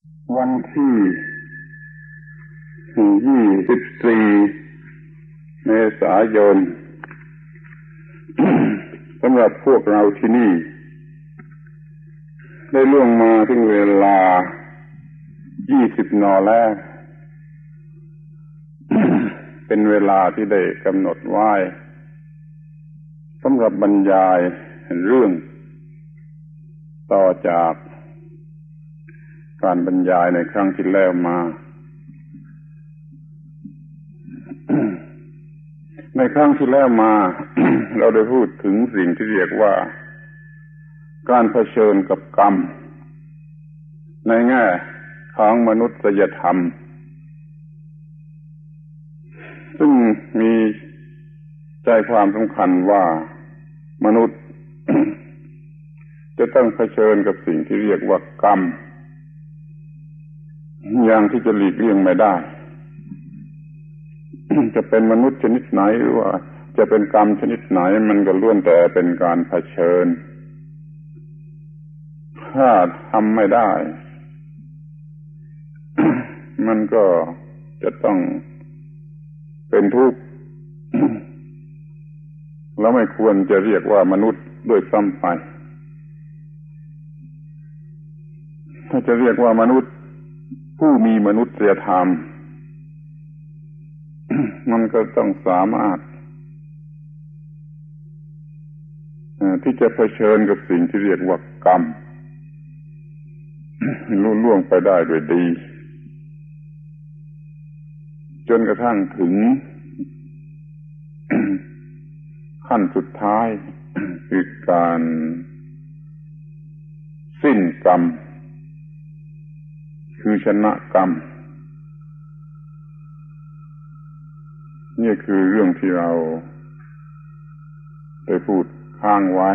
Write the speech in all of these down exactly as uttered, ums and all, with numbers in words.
วันที่ยี่สิบสี่เมษายน สำหรับพวกเราที่นี่ได้ล่วงมาถึงเวลายี่สิบนแล้ว เป็นเวลาที่ได้กำหนดไว้สำหรับบรรยายเรื่องต่อจากการบรรยายในครั้งที่แล้วมา ในครั้งที่แล้วมา เราได้พูดถึงสิ่งที่เรียกว่าการเผชิญกับกรรมในแง่ของมนุษยธรรมซึ่งมีใจความสำคัญว่ามนุษย์ จะต้องเผชิญกับสิ่งที่เรียกว่ากรรมอย่างที่จะหลีกเลี่ยงไม่ได้ จะเป็นมนุษย์ชนิดไหนหรือว่าจะเป็นกรรมชนิดไหนมันก็ล้วนแต่เป็นการเผชิญถ้าทำไม่ได้ มันก็จะต้องเป็นทุกข์ แล้วไม่ควรจะเรียกว่ามนุษย์ด้วยซ้ำไปถ้าจะเรียกว่ามนุษย์ผู้มีมนุษยธรรม มันก็ต้องสามารถที่จะเผชิญกับสิ่งที่เรียกว่ากรรม ลุล่วงไปได้ด้วยดีจนกระทั่งถึง ขั้นสุดท้ายคือการสิ้นกรรมคือชนะกรรมนี่คือเรื่องที่เราได้พูดค้างไว้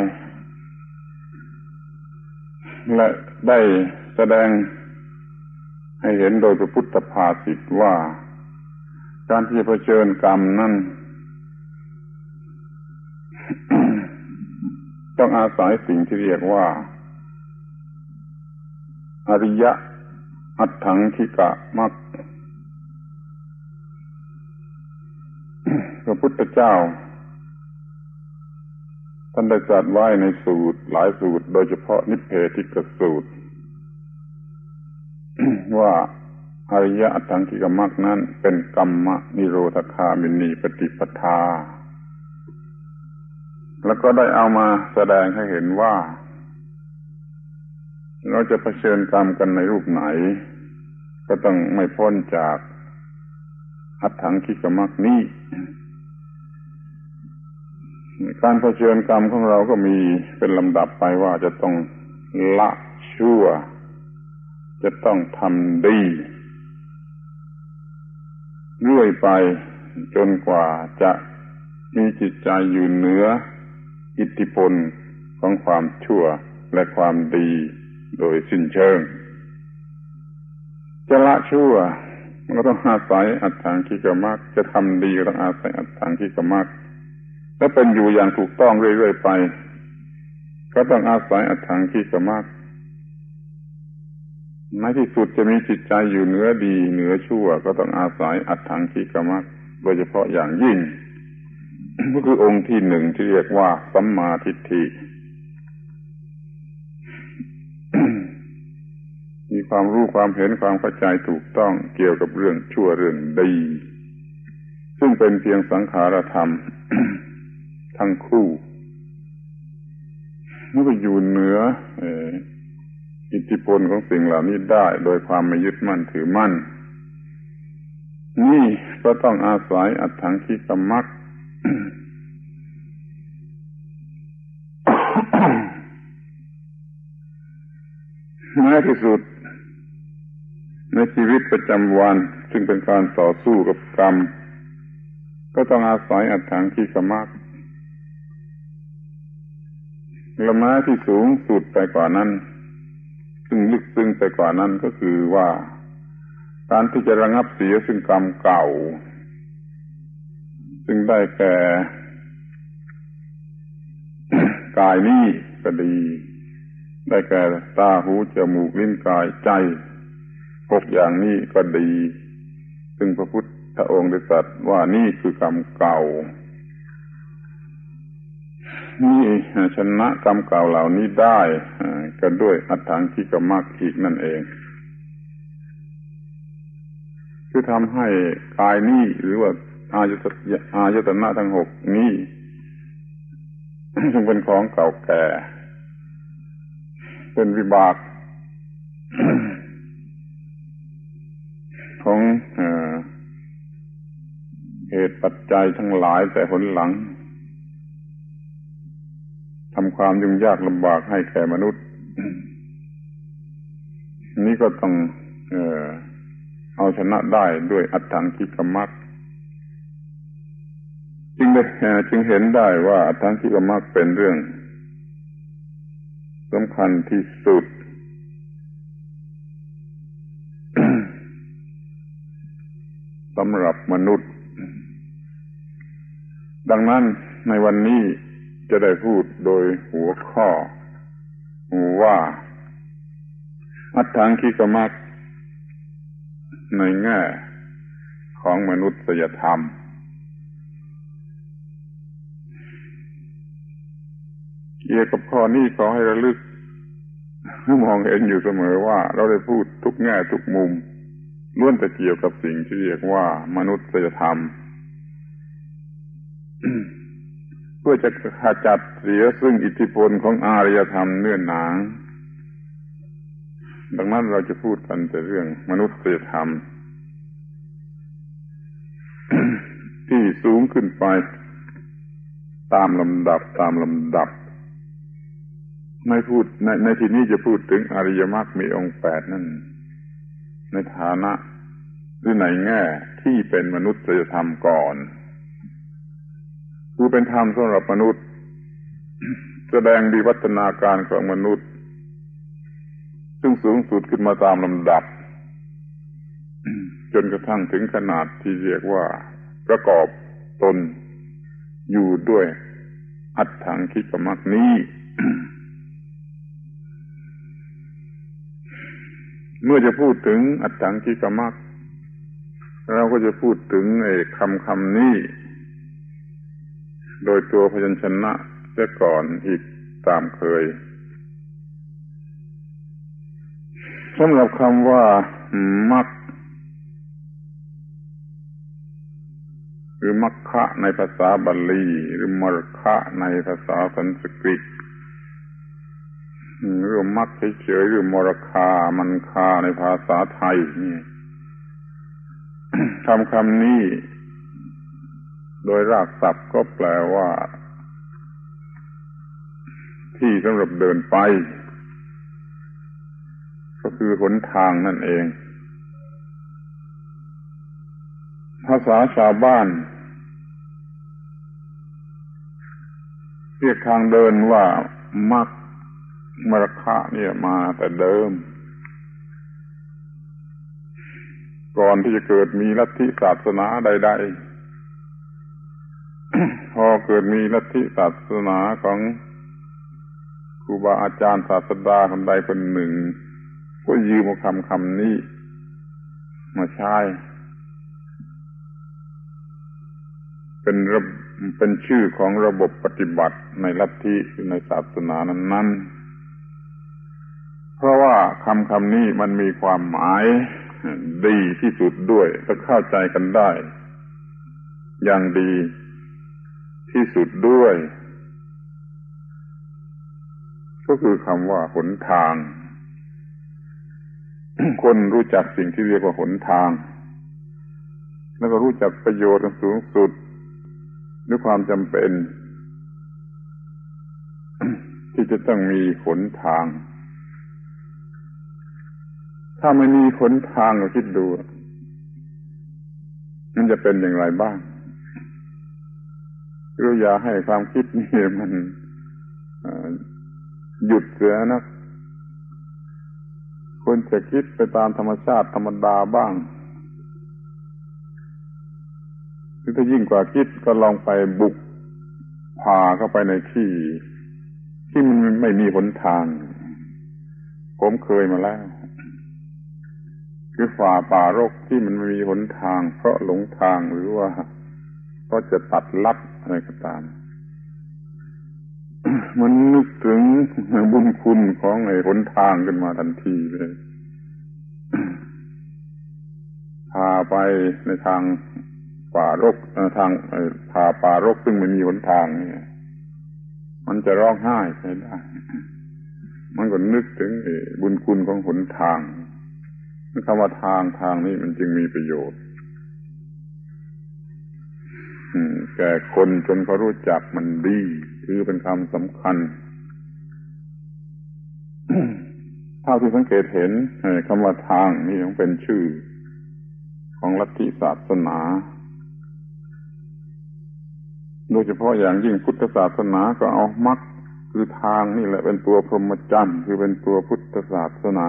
และได้แสดงให้เห็นโดยพระพุทธภาษิตว่าการที่จะเผชิญกรรมนั้น ต้องอาศัยสิ่งที่เรียกว่าอริยอัตถังคิกะมรรค พระพุทธเจ้าท่านได้ตรัสไว้ในสูตรหลายสูตรโดยเฉพาะนิพเพทิกสูตร ว่าอริยอัตถังคิกะมรรคนั้นเป็นกัมมะนิโรธคามินีปฏิปทาแล้วก็ได้เอามาแสดงให้เห็นว่าเราจะเผชิญกรรมกันในรูปไหนก็ต้องไม่พ้นจากอัตถังคิกะมรรคนี้การเผชิญกรรมของเราก็มีเป็นลำดับไปว่าจะต้องละชั่วจะต้องทำดีเรื่อยไปจนกว่าจะมีจิตใจอยู่เหนืออิทธิพลของความชั่วและความดีโดยสิ้นเชิงจะละชั่วมันก็ต้องอาศัยอัตถังคิกะมรรคจะทำดีก็ต้องอาศัยอัตถังคิกะมรรคและเป็นอยู่อย่างถูกต้องเรื่อยๆไปก็ต้องอาศัยอัตถังคิกะมรรคในที่สุดจะมีจิตใจอยู่เหนือดีเหนือชั่วก็ต้องอาศัยอัตถังคิกะมรรคโดยเฉพาะอย่างยิ่ง ก็คือองค์ที่หนึ่งที่เรียกว่าสัมมาทิฏฐิ มีความรู้ความเห็นความเข้าใจถูกต้องเกี่ยวกับเรื่องชั่วเรื่องดีซึ่งเป็นเพียงสังขารธรรม ทั้งคู่เมื่อไปอยู่เหนืออิทธิพลของสิ่งเหล่านี้ได้โดยความไม่ยึดมั่นถือมั่นนี่ก็ต้องอาศัยอัตถังคิกะมรรค แม้ที่สุดในชีวิตประจำวันซึ่งเป็นการต่อสู้กับกรรมก็ต้องอาศัยอัตถังคิกะมรรคและแม้ที่สูงสุดไปกว่านั้นซึ่งลึกซึ้งไปกว่านั้นก็คือว่าการที่จะระงับเสียซึ่งกรรมเก่าซึ่งได้แก่ กายนี้ก็ดีได้แก่ตาหูจมูกลิ้นกายใจหกอย่างนี้ก็ดีซึ่งพระพุทธองค์ได้ตรัสว่านี่คือกรรมเก่านี่ชนะกรรมเก่าเหล่านี้ได้ก็ด้วยอัตถังคิกมรรคอีกนั่นเองคือทำให้กายนี้หรือว่าอายตนะอายตนะทั้งหกนี้ซึ่งเป็นของเก่าแก่เป็นวิบากของเอ่อเหตุปัจจัยทั้งหลายแต่หนหลังทำความยุ่งยากลำบากให้แก่มนุษย์นี่ก็ต้องเอ่อเอาชนะได้ด้วยอัตถังคิกมรรคจึงได้จึงเห็นได้ว่าอัตถังคิกมรรคเป็นเรื่องสำคัญที่สุด สำหรับมนุษย์ดังนั้นในวันนี้จะได้พูดโดยหัวข้อว่าอัตถังคิกมรรคในแง่ของมนุษยธรรมเกี่ยวกับข้อนี้ขอให้ระลึกมองเห็นอยู่เสมอว่าเราได้พูดทุกแง่ทุกมุมล้วนแต่เกี่ยวกับสิ่งที่เรียกว่ามนุษยธรรม เพื่อจะขจัดเสียซึ่งอิทธิพลของอารยธรรมเนื้อหนังดังนั้นเราจะพูดกันแต่เรื่องมนุษยธรรม ที่สูงขึ้นไปตามลำดับตามลำดับไม่พูดในในที่นี้จะพูดถึงอริยมรรคมีองค์แปดนั่นในฐานะหรือในแง่ที่เป็นมนุษยธรรมก่อนคือเป็นธรรมสำหรับมนุษย์แสดงวิวัฒนาการของมนุษย์ซึ่งสูงสุดขึ้นมาตามลำดับจนกระทั่งถึงขนาดที่เรียกว่าประกอบตนอยู่ด้วยอัตถังคิกมรรคนี้ เมื่อจะพูดถึงอัตถังคิกมรรคเราก็จะพูดถึงไอ้คำคำนี้โดยตัวพยัญชนะเสียก่อนอีกตามเคยสำหรับคำว่ามรรคหรือมัคคะในภาษาบาลีหรือมรรคะในภาษาสันสกฤตหรือมัคเฉยๆหรือมรคามันคาในภาษาไทยนี่คำคำนี้โดยรากศัพท์ก็แปลว่าที่สำหรับเดินไปก็คือหนทางนั่นเองภาษาชาวบ้านเรียกทางเดินว่ามรรคมรรคะเนี่ยมาแต่เดิมก่อนที่จะเกิดมีลัทธิศาสนาใดๆ พอเกิดมีลัทธิศาสนาของครูบาอาจารย์ศาสดาคนใดคนหนึ่งก็ยืมคำคำนี้มาใช้เป็นระเป็นชื่อของระบบปฏิบัติในลัทธิหรือในศาสนานั้นๆเพราะว่าคำคำนี้มันมีความหมายดีที่สุดด้วยและเข้าใจกันได้อย่างดีที่สุดด้วยก็คือคำว่าหนทาง คนรู้จักสิ่งที่เรียกว่าหนทางแล้วก็รู้จักประโยชน์สูงสุดด้วยความจำเป็น ที่จะต้องมีหนทางถ้าไม่มีหนทางก็คิดดูมันจะเป็นอย่างไรบ้างเราอย่าให้ความคิดนี่มันหยุดเสียนะควรจะคิดไปตามธรรมชาติธรรมดาบ้างหรือถ้ายิ่งกว่าคิดก็ลองไปบุกผ่าเข้าไปในที่ที่มันไม่มีหนทางผมเคยมาแล้วคือฝ่าป่ารกที่มันไม่มีหนทางเพราะหลงทางหรือว่าเพราะจะตัดลัดอะไรก็ตามมันนึกถึงบุญคุณของไอ้หนทางขึ้นมาทันทีเลยพาไปในทางป่ารกทางพาป่ารกซึ่งไม่มีหนทางนี่มันจะร้องไห้ไปได้มันก็นึกถึงบุญคุณของหนทางคำว่าทางทางนี้มันจึงมีประโยชน์แก่คนจนเขารู้จักมันดีถือเป็นคำสำคัญ เท่าที่สังเกตเห็นคำว่าทางนี่ยังเป็นชื่อของลัทธิศาสนาโดยเฉพาะอย่างยิ่งพุทธศาสนาก็เอามรรคคือทางนี่แหละเป็นตัวพรหมจรรย์คือเป็นตัวพุทธศาสนา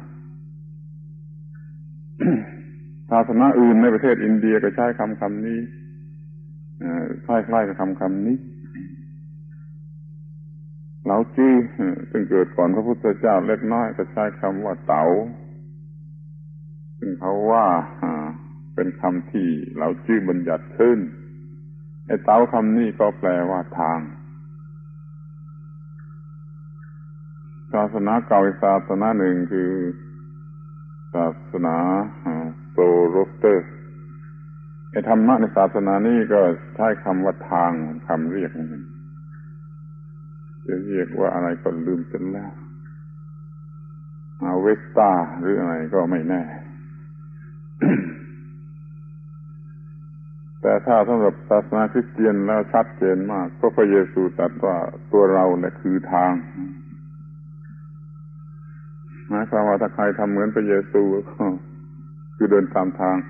ศาสนาอื่นในประเทศอินเดียก็ใช้คำคำนี้คล้ายๆกับคำคำนี้เหลาจื้อซึ่งเกิดก่อนพระพุทธเจ้าเล็กน้อยก็ใช้คำว่าเต๋าซึ่งเขาว่าเป็นคำที่เหลาจื้อบัญญัติขึ้นไอ้เต๋าคำนี้ก็แปลว่าทางศาสนาเก่าอีกศาสนาหนึ่งคือศาสนาโซโรสเตอร์ไอ้ธรรมะในศาสนานี้ก็ใช้คำว่าทางคำเรียกมันจะเรียกว่าอะไรก็ลืมจนแล้วอาเวสตาหรืออะไรก็ไม่แน่ แต่ถ้าสำหรับศาสนาคริสเตียนแล้วชัดเจนมากเพราะพระเยซูตรัสว่าตัวเราแหละคือทางหมายความว่าถ้าใครทำเหมือนพระเยซูก็คือเดินตามทาง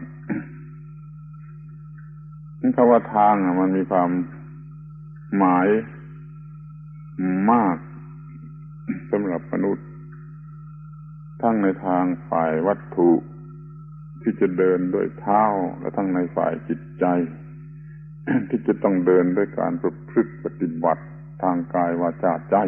นั่นคำว่าทางมันมีความหมายมากสำหรับมนุษย์ทั้งในทางฝ่ายวัตถุที่จะเดินด้วยเท้าและทั้งในฝ่ายจิตใจ ที่จะต้องเดินด้วยการประพฤติปฏิบัติทางกายวาจาใจ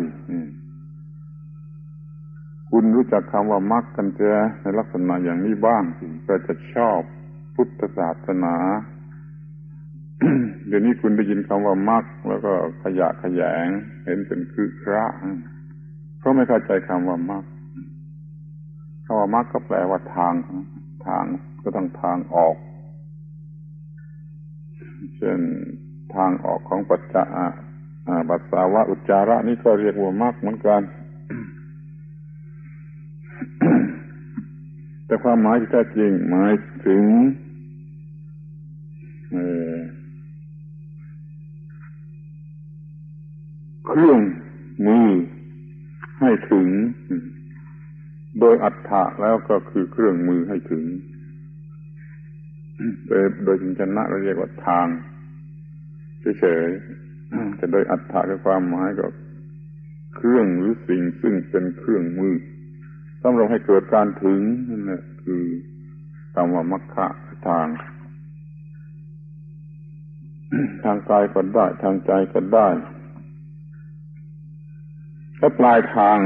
คุณรู้จักคำว่ามรรคกันเจอในลักษณะอย่างนี้บ้างก็จะชอบพุทธศาสนา เดี๋ยวนี้คุณได้ยินคำว่ามรรคแล้วก็ขยะแขยงเห็นเป็นคือพระเพราะไม่เข้าใจคำว่ามรรคคำว่ามรรคก็แปลว่าทางทางก็ต้องทางออกเช่นทางออกของปัจจะปัสสาวะอุจจาระนี่ก็เรียกว่ามรรคเหมือนกัน แต่ความหมายที่แท้จริงหมายถึงเครื่องมือให้ถึงโดยอัตถะแล้วก็คือเครื่องมือให้ถึงโดยโดยจริงๆเราเรียกว่าทางเฉยๆแต่โดยอัตถะคือความหมายก็เครื่องหรือสิ่งซึ่งเป็นเครื่องมือสำหรับให้เกิดการถึงนั่นแหละคือคำว่ามรรคะทางทางกายก็ได้ทางใจก็ได้ถ้าปลายทาง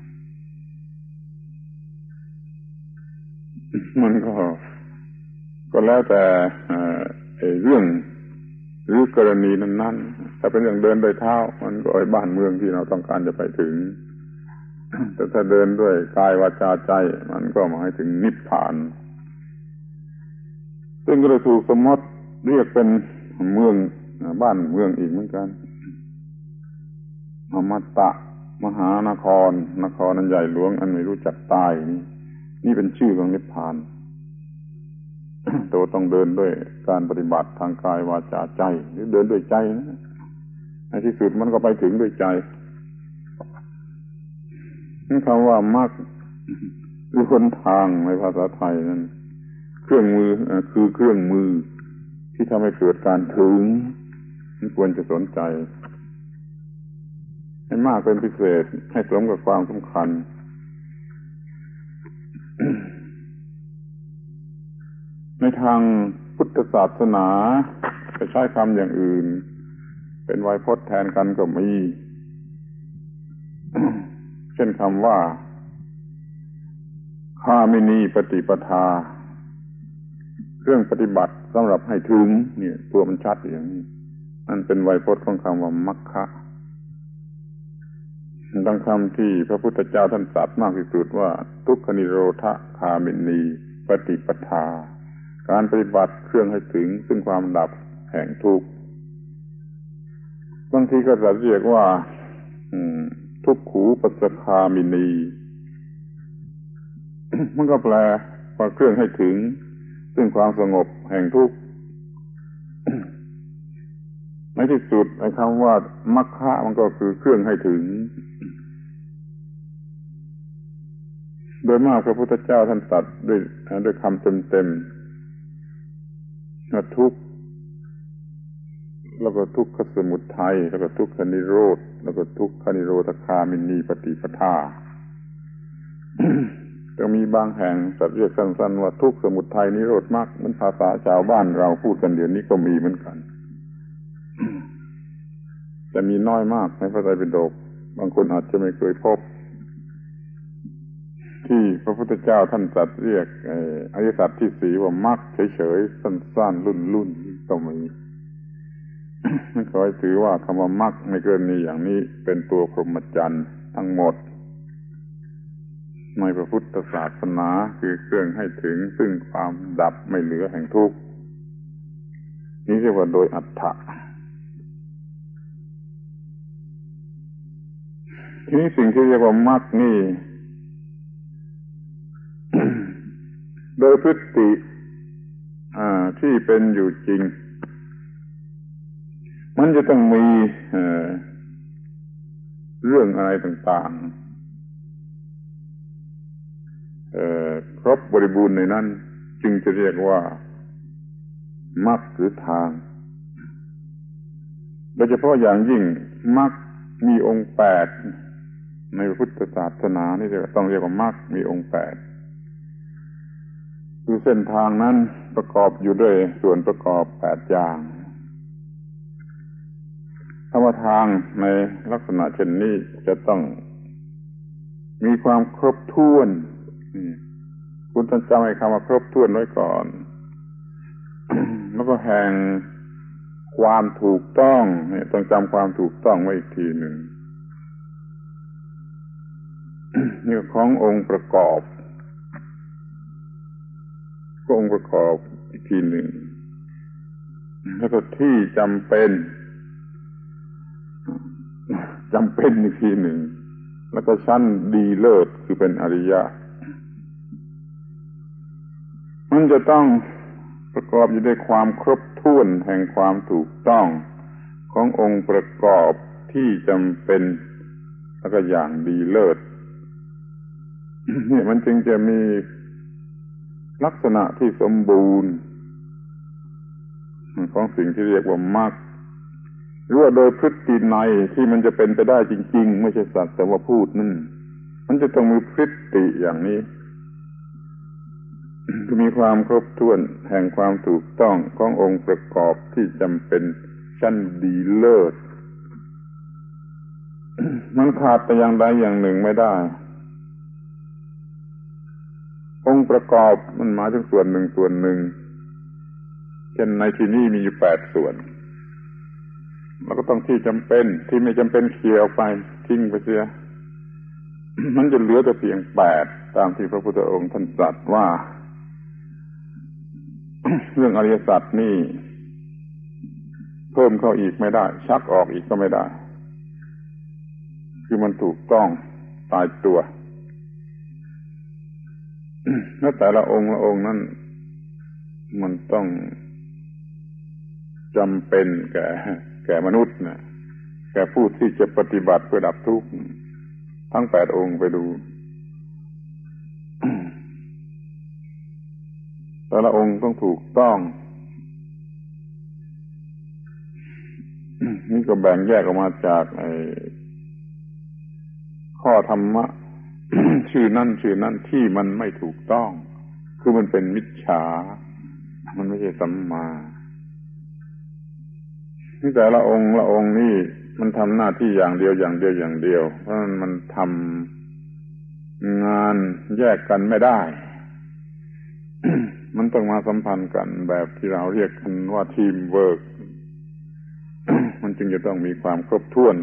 มันก็ก็แล้วแต่เรื่องหรือกรณีนั้นๆถ้าเป็นเรื่องเดินโดยเท้ามันก็ไอ้บ้านเมืองที่เราต้องการจะไปถึงแต่ถ้าเดินด้วยกายวาจาใจมันก็หมายถึงนิพพานซึ่งก็เลยถูกสมมติเรียกเป็นเมืองบ้านเมืองอีกเหมือนกันอมตะมหานครนครอันใหญ่หลวงอันไม่รู้จักตายนี่นี่เป็นชื่อของนิพพาน ตัวต้องเดินด้วยการปฏิบัติทางกายวาจาใจหรือเดินด้วยใจนะในที่สุดมันก็ไปถึงด้วยใจนั่นคำว่ามรรคหรือหนทางในภาษาไทยนั้นเครื่องมือคือเครื่องมือที่ทำให้เกิดการถึงมันควรจะสนใจให้มากเป็นพิเศษให้สมกับความสำคัญ ในทางพุทธศาสนาจะใช้คำอย่างอื่นเป็นไวยพจน์แทนกันก็มี เช่นคำว่าคามินีปฏิปทาเครื่องปฏิบัติสำหรับให้ถึงเนี่ยตัวมันชัดอย่างนี้นั่นเป็นไวยพจน์ของคำว่ามัคคะดังคำที่พระพุทธเจ้าท่านตรัสมากที่สุดว่าทุกขนิโรธคามินีปฏิปทาการปฏิบัติเครื่องให้ถึงซึ่งความดับแห่งทุกข์บางทีก็จะเรียกว่าทุกขูปัสสคามินี มันก็แปลว่าเครื่องให้ถึงซึ่งความสงบแห่งทุกข์ ในที่สุดไอ้คำว่ามัคคะมันก็คือเครื่องให้ถึงโดยมากพระพุทธเจ้าท่านตรัสด้วยด้วยคำเต็มๆว่าทุกข์แล้วก็ทุกขสมุทัยแล้วก็ทุกขนิโรธแล้วก็ทุกขนิโรธคามินีปฏิปทา จะมีบางแห่งสัตว์เรียกสั้นๆว่าทุกขสมุทัยนิโรธมรรคเหมือนภาษาชาวบ้านเราพูดกันเดี๋ยวนี้ก็มีเหมือนกัน แต่มีน้อยมากในพระไตรปิฎกบางคนอาจจะไม่เคยพบที่พระพุทธเจ้าท่านตรัสเรียกอริยสัจที่สี่ว่ามรรคเฉยๆสั้นๆรุ่นๆก็มีไม่ขอให้ถือว่าคำว่ามรรคในกรณีอย่างนี้เป็นตัวพรหมจรรย์ทั้งหมดในพระพุทธศาสนาคือเครื่องให้ถึงซึ่งความดับไม่เหลือแห่งทุกข์นี้เรียกว่าโดยอัตถะทีนี้สิ่งที่เรียกว่ามรรคนี่ โดยพฤติที่เป็นอยู่จริงมันจะต้องมี เ, เรื่องอะไรต่างๆครบบริบูรณ์ในนั้นจึงจะเรียกว่ามรรคหรือทางโดยเฉพาะอย่างยิ่งมรรคมีองค์แปดในพุทธศาสนานี่ต้องเรียกว่ามรรคมีองค์แปดคือเส้นทางนั้นประกอบอยู่ด้วยส่วนประกอบแปดอย่างคำว่าทางในลักษณะเช่นนี้จะต้องมีความครบถ้วนคุณต้องจำให้คำว่าครบถ้วนไว้ก่อน แล้วก็แห่งความถูกต้องเนี่ยต้องจำความถูกต้องไว้อีกทีหนึ่ง นี่ขององค์ประกอบก็องค์ประกอบอีกทีหนึ่งแล้วก็ที่จำเป็นจำเป็นอีกทีหนึ่งแล้วก็ชั้นดีเลิศคือเป็นอริยะมันจะต้องประกอบอยู่ด้วยความครบถ้วนแห่งความถูกต้องขององค์ประกอบที่จำเป็นแล้วก็อย่างดีเลิศเนี่ยมันจึงจะมีลักษณะที่สมบูรณ์ของสิ่งที่เรียกว่ามรรคหรือว่าโดยพฤตินัยที่มันจะเป็นไปได้จริงๆไม่ใช่สักแต่ว่าพูดนั่นมันจะต้องมีพฤติอย่างนี้คือมีความครบถ้วนแห่งความถูกต้องขององค์ประกอบที่จำเป็นชั้นดีเลิศ มันขาดแต่อย่างใดอย่างหนึ่งไม่ได้องค์ประกอบมันหมายถึงส่วนหนึ่งส่วนหนึ่งเช่นในที่นี้มีอยู่แปดส่วนเราก็ต้องที่จำเป็นที่ไม่จำเป็นเขี่ยออกไปทิ้งไปเสีย มันจะเหลือแต่เพียงแปดตามที่พระพุทธองค์ท่านตรัสว่า เรื่องอริยสัจนี่เพิ่มเข้าอีกไม่ได้ชักออกอีกก็ไม่ได้คือมันถูกต้องตายตัว แล้วแต่ละองค์ละองค์นั้นมันต้องจำเป็นแก่แก่มนุษย์นะแก่ผู้ที่จะปฏิบัติเพื่อดับทุกข์ทั้งแปดองค์ไปดู แต่ละองค์ต้องถูกต้อง นี่ก็แบ่งแยกออกมาจากไอ้ข้อธรรมะ ชื่อนั่นชื่อนั่นที่มันไม่ถูกต้องคือมันเป็นมิจฉามันไม่ใช่สัมมานี่แต่ละองค์ละองค์นี่มันทำหน้าที่อย่างเดียวอย่างเดียวอย่างเดียวเพราะมันทำงานแยกกันไม่ได้ มันต้องมาสัมพันธ์กันแบบที่เราเรียกกันว่าทีมเวิร์ก มันจึงจะต้องมีความครบถ้วน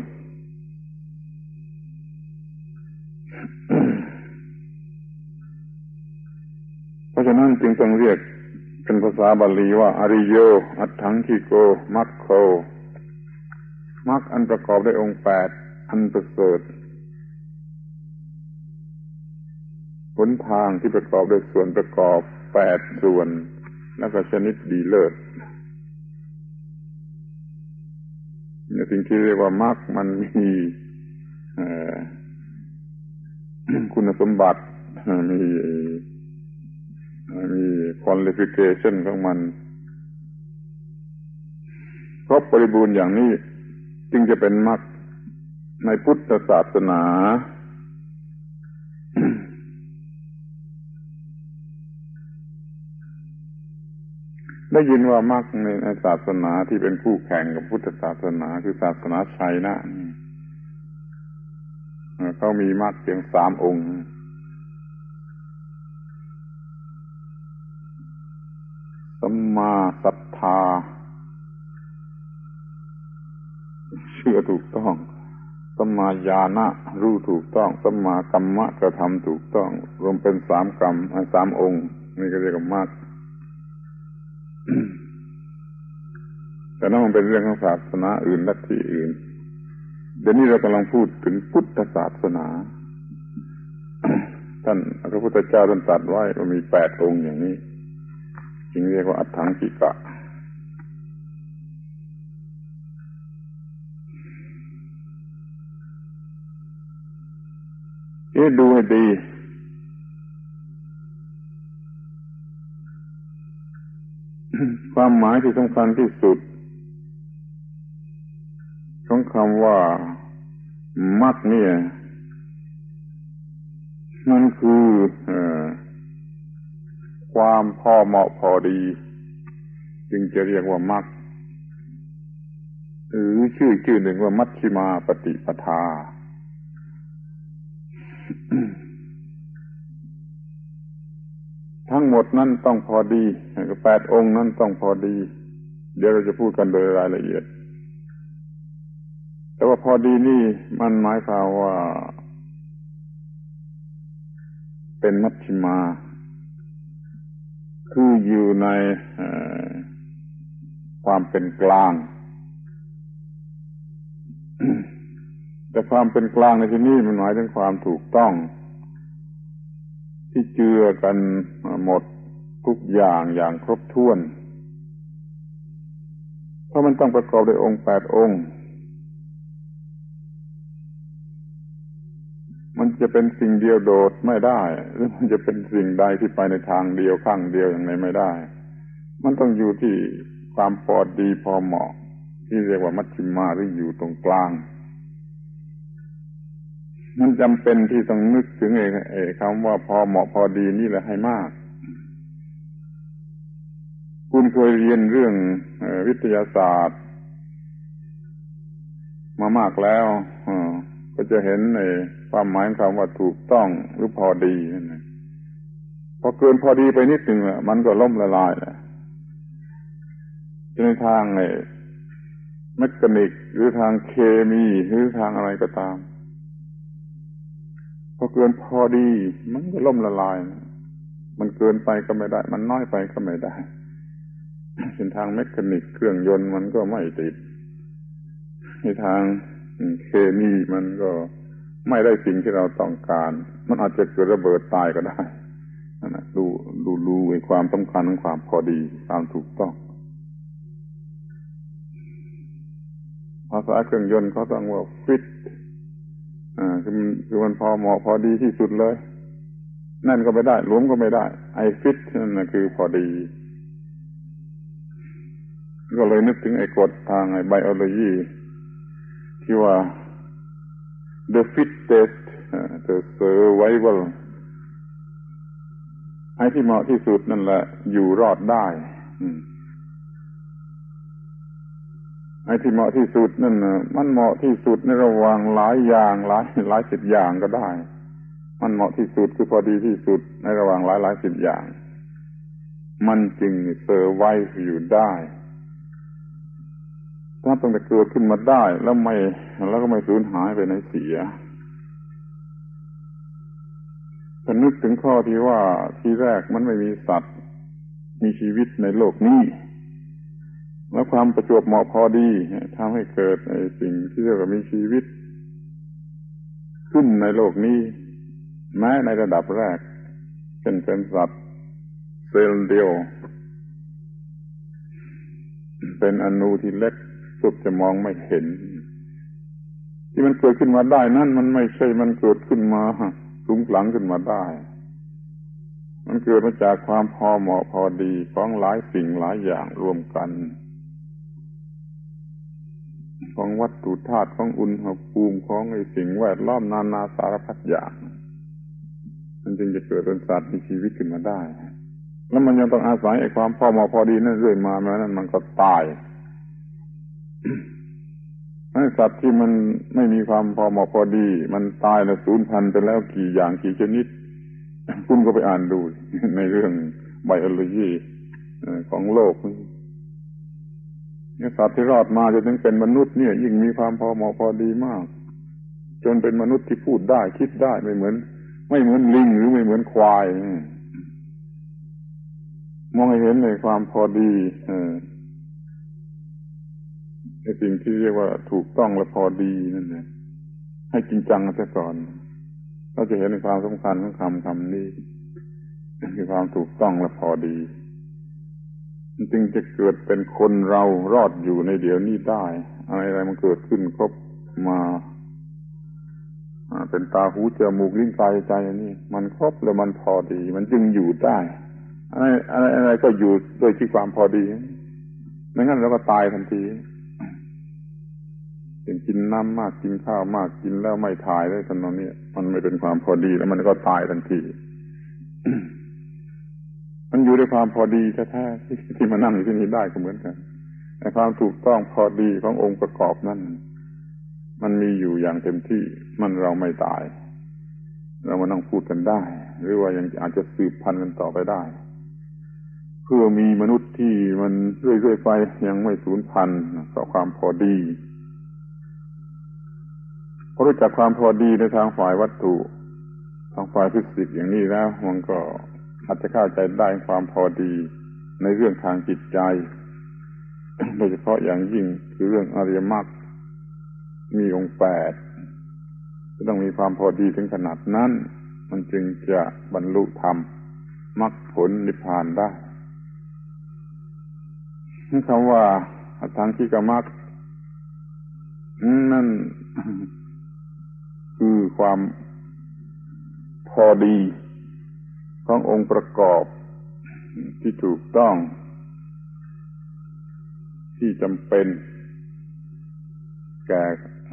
เพราะฉะนั้นจึงต้องเรียกเป็นภาษาบาลีว่าอริโยอัตถังคิโกมัคโคมรรคอันประกอบด้วยองค์แปดอันประเสริฐหนทางที่ประกอบด้วยส่วนประกอบแปดส่วนแล้วก็ชนิดดีเลิศเนี่ยสิ่งที่เรียกว่ามรรคมันมีคุณสมบัติมีมี qualification ของมันครบบริบูรณ์อย่างนี้จึงจะเป็นมรรคในพุทธศาสนา ได้ยินว่ามรรคในศาสนาที่เป็นคู่แข่งกับพุทธศาสนาคือศาสนาไชนะเขามีมรรคเพียงสามองค์สัมมาศรัทธาเชื่อถูกต้องสัมมาญาณะรู้ถูกต้องสัมมากัมมะกระทำถูกต้องรวมเป็นสามกรรมสามองค์นี่ก็เรียกว่ามรรค แต่นั่นมันเป็นเรื่องของศาสนาอื่นลัทธิอื่นเดี๋ยวนี้เรากำลังพูดถึงพุทธศาสนา ท่านพระพุทธเจ้าท่านตรัสไว้ว่ามีแปดองค์อย่างนี้จึงเรียกว่าอัตถังคิกะเอ๊ะดูให้ดีความหมายที่สำคัญที่สุดของคำว่ามรรคเนี่ยมันคือเอ่อความพอเหมาะพอดีจึงจะเรียกว่ามรรคหรือชื่อชื่อหนึ่งว่ามัชฌิมาปฏิปทา ทั้งหมดนั้นต้องพอดีแปดองค์นั้นต้องพอดีเดี๋ยวเราจะพูดกันโดยรายละเอียดแต่ว่าพอดีนี่มันหมายความว่าเป็นมัชฌิมาคืออยู่ในความเป็นกลางแต่ความเป็นกลางในที่นี้มันหมายถึงความถูกต้องที่เจือกันหมดทุกอย่างอย่างครบถ้วนเพราะมันต้องประกอบด้วยองค์แปดองค์มันจะเป็นสิ่งเดียวโดดไม่ได้หรือมันจะเป็นสิ่งใดที่ไปในทางเดียวข้างเดียวอย่างไรไม่ได้มันต้องอยู่ที่ความพอดีพอเหมาะที่เรียกว่ามัชฌิมาหรืออยู่ตรงกลางมันจำเป็นที่ต้องนึกถึงไอ้คำว่าพอเหมาะพอดีนี่แหละให้มากคุณเคยเรียนเรื่องวิทยาศาสตร์มามากแล้วก็จะเห็นในความหมายของคำว่าถูกต้องหรือพอดีพอเกินพอดีไปนิดหนึ่งมันก็ล่มละลายแล้วในทางไอ้เมคานิกหรือทางเคมีหรือทางอะไรก็ตามพอเกินพอดีมันก็ล่มละลายมันเกินไปก็ไม่ได้มันน้อยไปก็ไม่ได้เป็นทางเมคานิกเครื่องยนต์มันก็ไม่ติดในทางเคมีมันก็ไม่ได้สิ่งที่เราต้องการมันอาจจะเกิดระเบิดตายก็ได้นั่นนะดูดูดูไอ้ความสำคัญของความพอดีความถูกต้องภาษาเครื่องยนต์เขาต้องว่าฟิตอ่าคือมันคือมันพอเหมาะพอดีที่สุดเลยนั่นก็ไม่ได้หลวมก็ไม่ได้ไอ้ฟิตนั่นนะคือพอดีก็เลยนึกถึงไอ้กฎทางไอ้ไบโอโลจีที่ว่า the fittest the survival ไอ้ที่เหมาะที่สุดนั่นแหละอยู่รอดได้ไอ้ที่เหมาะที่สุดนั่นน่ะมันเหมาะที่สุดในระหว่างหลายอย่างหลายหลายสิบอย่างก็ได้มันเหมาะที่สุดคือพอดีที่สุดในระหว่างหลายๆสิ่งอย่างมันจึงเซอร์ไวฟ์อยู่ได้ถ้าตั้งแต่เกิดขึ้นมาได้แล้วไม่แล้วก็ไม่สูญหายไปในเสียถ้านึกถึงข้อที่ว่าที่แรกมันไม่มีสัตว์มีชีวิตในโลกนี้แล้วความประจวบเหมาะพอดีทำให้เกิดไอ้สิ่งที่เรียกว่ามีชีวิตขึ้นในโลกนี้แม้ในระดับแรกเช่นเป็นสัตว์เซลล์เดียวเป็นอณูที่เล็กสุดจะมองไม่เห็นที่มันเกิดขึ้นมาได้นั่นมันไม่ใช่มันเกิดขึ้นมาสูงหลังขึ้นมาได้มันเกิดมาจากความพอเหมาะพอดีของหลายสิ่งหลายอย่างรวมกันของวัตถุธาตุของอุณหภูมิของไอ้สิ่งแวดล้อมนานาสารพัดอย่างมันจึงจะเกิดเป็นสัตว์มีชีวิตขึ้นมาได้แล้วมันยังต้องอาศัยไอ้ความพอเหมาะพอดีนั่นเรื่อยมาแม้นั้นมันก็ตายไอ้สัตว์ที่มันไม่มีความพอเหมาะพอดีมันตายแล้วสูญพันธุ์ไปแล้วกี่อย่างกี่ชนิดคุณก็ไปอ่านดูในเรื่องไบโอโลจีของโลกเนี่ยสัตว์ที่รอดมาจนถึงเป็นมนุษย์เนี่ยยิ่งมีความพอเหมาะพอดีมากจนเป็นมนุษย์ที่พูดได้คิดได้ไม่เหมือนไม่เหมือนลิงหรือไม่เหมือนควายมองให้เห็นในความพอดีในสิ่งที่เรียกว่าถูกต้องและพอดีนั่นแหละให้จริงจังซะก่อนเราจะเห็นในความสำคัญของคำคำนี้คือความถูกต้องและพอดีจึงจะเกิดเป็นคนเรารอดอยู่ในเดี๋ยวนี้ได้อะไรๆมันเกิดขึ้นครบมาเป็นตาหูจมูกลิ้นกายใจอันนี้มันครบแล้วมันพอดีมันจึงอยู่ได้อะไรอะไรอะไรก็อยู่ด้วยที่ความพอดีไม่งั้นเราก็ตายทันทีอย่างกินน้ำมากกินข้าวมากกินแล้วไม่ถ่ายได้ขนาดนี้มันไม่เป็นความพอดีแล้วมันก็ตายทันที มันอยู่ด้วยความพอดีแท้ๆที่ที่มานั่งอยู่ที่นี่ได้ก็เหมือนกันในความถูกต้องพอดีขององค์ประกอบนั้นมันมีอยู่อย่างเต็มที่มันเราไม่ตายเรามานั่งพูดกันได้หรือว่ายังอาจจะสืบพันธุ์กันต่อไปได้เพื่อมีมนุษย์ที่มันเรื่อยๆไปยังไม่สูญพันธุ์เพราะความพอดีพอรู้จักความพอดีในทางฝ่ายวัตถุทางฝ่ายฟิสิกส์อย่างนี้แล้วมันก็อาจจะเข้าใจได้ความพอดีในเรื่องทางจิตใจโดยเฉพาะอย่างยิ่งคือเรื่องอริยมรรคมีองค์แปดจะต้องมีความพอดีถึงขนาดนั้นมันจึงจะบรรลุธรรมมรรคผลนิพพานได้คำว่าอัตถังคิกมรรคนั่นคือความพอดีขององค์ประกอบที่ถูกต้องที่จำเป็นแก่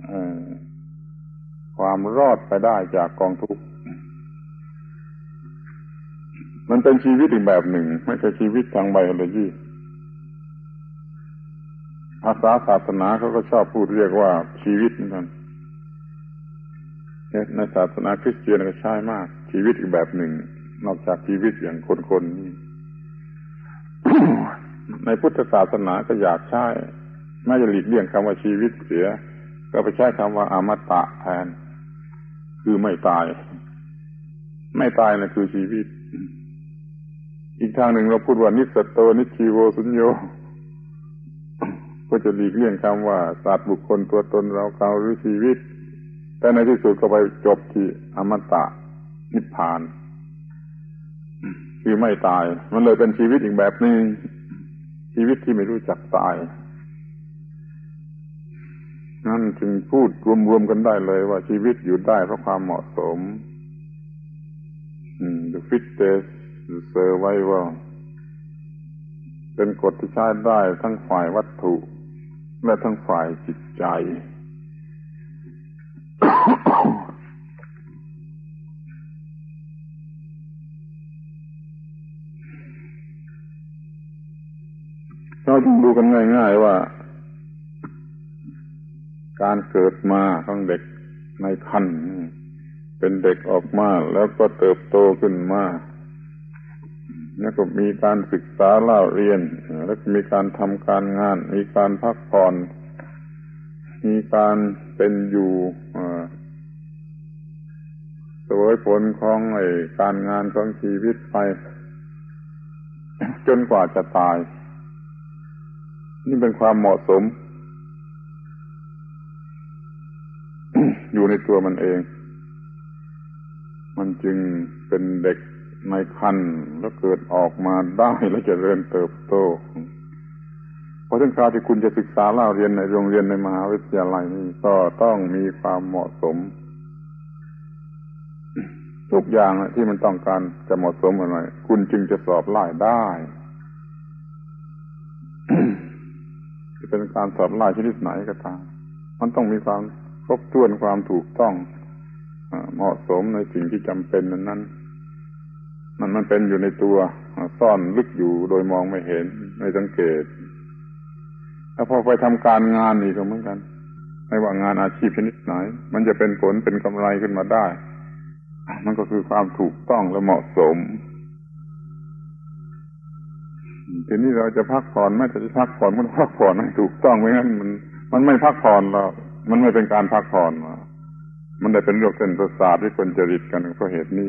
ความรอดไปได้จากกองทุกข์มันเป็นชีวิตอีกแบบหนึ่งไม่ใช่ชีวิตทางไบโอโลจีภาษาศาสนาเขาก็ชอบพูดเรียกว่าชีวิตเหมือนกันในศาสนาคริสเตียนก็ใช้มากชีวิตอีกแบบหนึ่งนอกจากชีวิตอย่างคนๆนี่ ในพุทธศาสนาก็อยากใช้ไม่จะหลีกเลี่ยงคำว่าชีวิตเสียก็ไปใช้คำว่าอมตะแทนคือไม่ตายไม่ตายนะคือชีวิตอีกทางหนึ่งเราพูดว่านิสตโตนิชีโวสุญโญก็จะหลีกเลี่ยงคำว่าสัตว์บุคคลตัวตนเราเขาหรือชีวิตแต่ในที่สุดก็ไปจบที่อมตะนิพพานคือไม่ตายมันเลยเป็นชีวิตอีกแบบนึงชีวิตที่ไม่รู้จักตายนั่นจึงพูดรวมๆกันได้เลยว่าชีวิตอยู่ได้เพราะความเหมาะสม the fittest survival เป็นกฎที่ใช้ได้ทั้งฝ่ายวัตถุและทั้งฝ่ายจิตใจ เราต้องดูกันง่ายๆว่าการเกิดมาของเด็กในครรภ์เป็นเป็นเด็กออกมาแล้วก็เติบโตขึ้นมาแล้วก็มีการศึกษาเล่าเรียนแล้วก็มีการทำการงานมีการพักผ่อนมีการเป็นอยู่เสวยผลของไอ้การงานของชีวิตไปจนกว่าจะตายนี่เป็นความเหมาะสม อยู่ในตัวมันเองมันจึงเป็นเด็กในครรภ์แล้วเกิดออกมาได้แล้วเจริญเติบโตพอถึงคราวที่คุณจะศึกษาเล่าเรียนในโรงเรียนในมหาวิทยาลัยนี่ก็ต้องมีความเหมาะสมทุกอย่างที่มันต้องการจะเหมาะสมอะไรคุณจึงจะสอบไล่ได้ จะเป็นการสอบไล่ชนิดไหนก็ตามมันต้องมีความครบถ้วนความถูกต้องเหมาะสมในสิ่งที่จำเป็นนั้นๆมันมันเป็นอยู่ในตัวซ่อนลึกอยู่โดยมองไม่เห็นไม่สังเกตแล้วพอไปทำการงานนี่ก็เหมือนกันไม่ว่างานอาชีพชนิดไหนมันจะเป็นผลเป็นกำไรขึ้นมาได้มันก็คือความถูกต้องและเหมาะสมทีนี้เราจะพักผ่อนไม่จะพักผ่อนมันพักผ่อนให้ถูกต้องไม่งั้นมันมันไม่พักผ่อนหรอกมันไม่เป็นการพักผ่อนมันได้เป็นโรคเส้นประสาทที่คนจริตกันเพราะเหตุนี้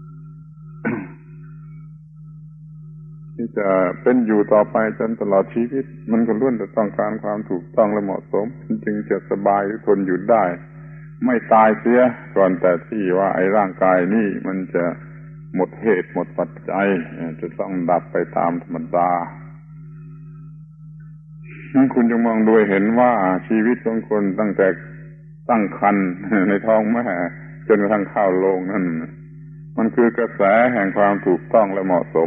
ที่จะเป็นอยู่ต่อไปจนตลอดชีวิตมันก็ล้วนแต่ต้องการความถูกต้องและเหมาะสมจึงจะสบายหรือทนอยู่ได้ไม่ตายเสียก่อนแต่ที่ว่าไอ้ร่างกายนี่มันจะหมดเหตุหมดปัจจัยจะต้องดับไปตามธรรมดานั่นคุณจงมองดูเห็นว่าชีวิตของคนตั้งแต่ตั้งครรภ์ในท้องแม่จนกระทั่งเข้าโลงนั่นมันคือกระแสแห่งความถูกต้องและเหมาะสม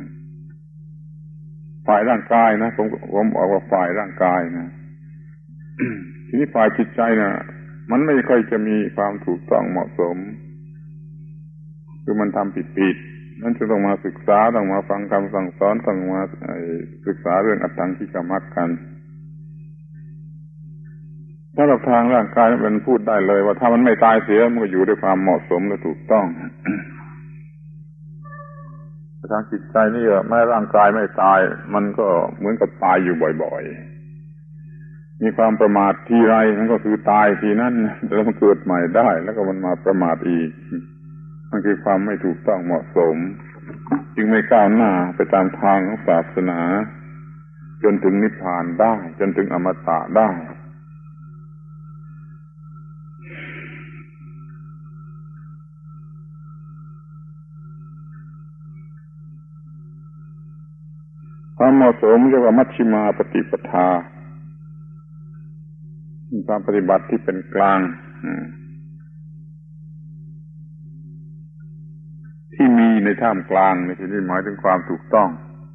ฝ่ายร่างกายนะผมผมบอกว่าฝ่ายร่างกายนะ ทีนี้ฝ่ายจิตใจนะมันไม่ค่อยจะมีความถูกต้องเหมาะสมคือมันทำผิดๆนั่นจะต้องมาศึกษาต้องมาฟังคำสั่งสอนต้องมาศึกษาเรื่องอัตถังคิกมัคกันถ้าเราทางร่างกายมันพูดได้เลยว่าถ้ามันไม่ตายเสียมันก็อยู่ด้วยความเหมาะสมและถูกต้อง ทางจิตใจนี่แม้ร่างกายไม่ตายมันก็เหมือนกับตายอยู่บ่อยๆมีความประมาททีไรมันก็คือตายทีนั้นแล้วมันเกิดใหม่ได้แล้วก็มันมาประมาทอีกมันคือความไม่ถูกต้องเหมาะสมจึงไม่ก้าวหน้าไปตามทางของศาสนาจนถึงนิพพานได้จนถึงอมตะได้ความเหมาะสมเรียกว่ามัชฌิมาปฏิปทาการปฏิบัติที่เป็นกลางที่มีในท่ามกลางในที่นี้หมายถึงความถูกต้อง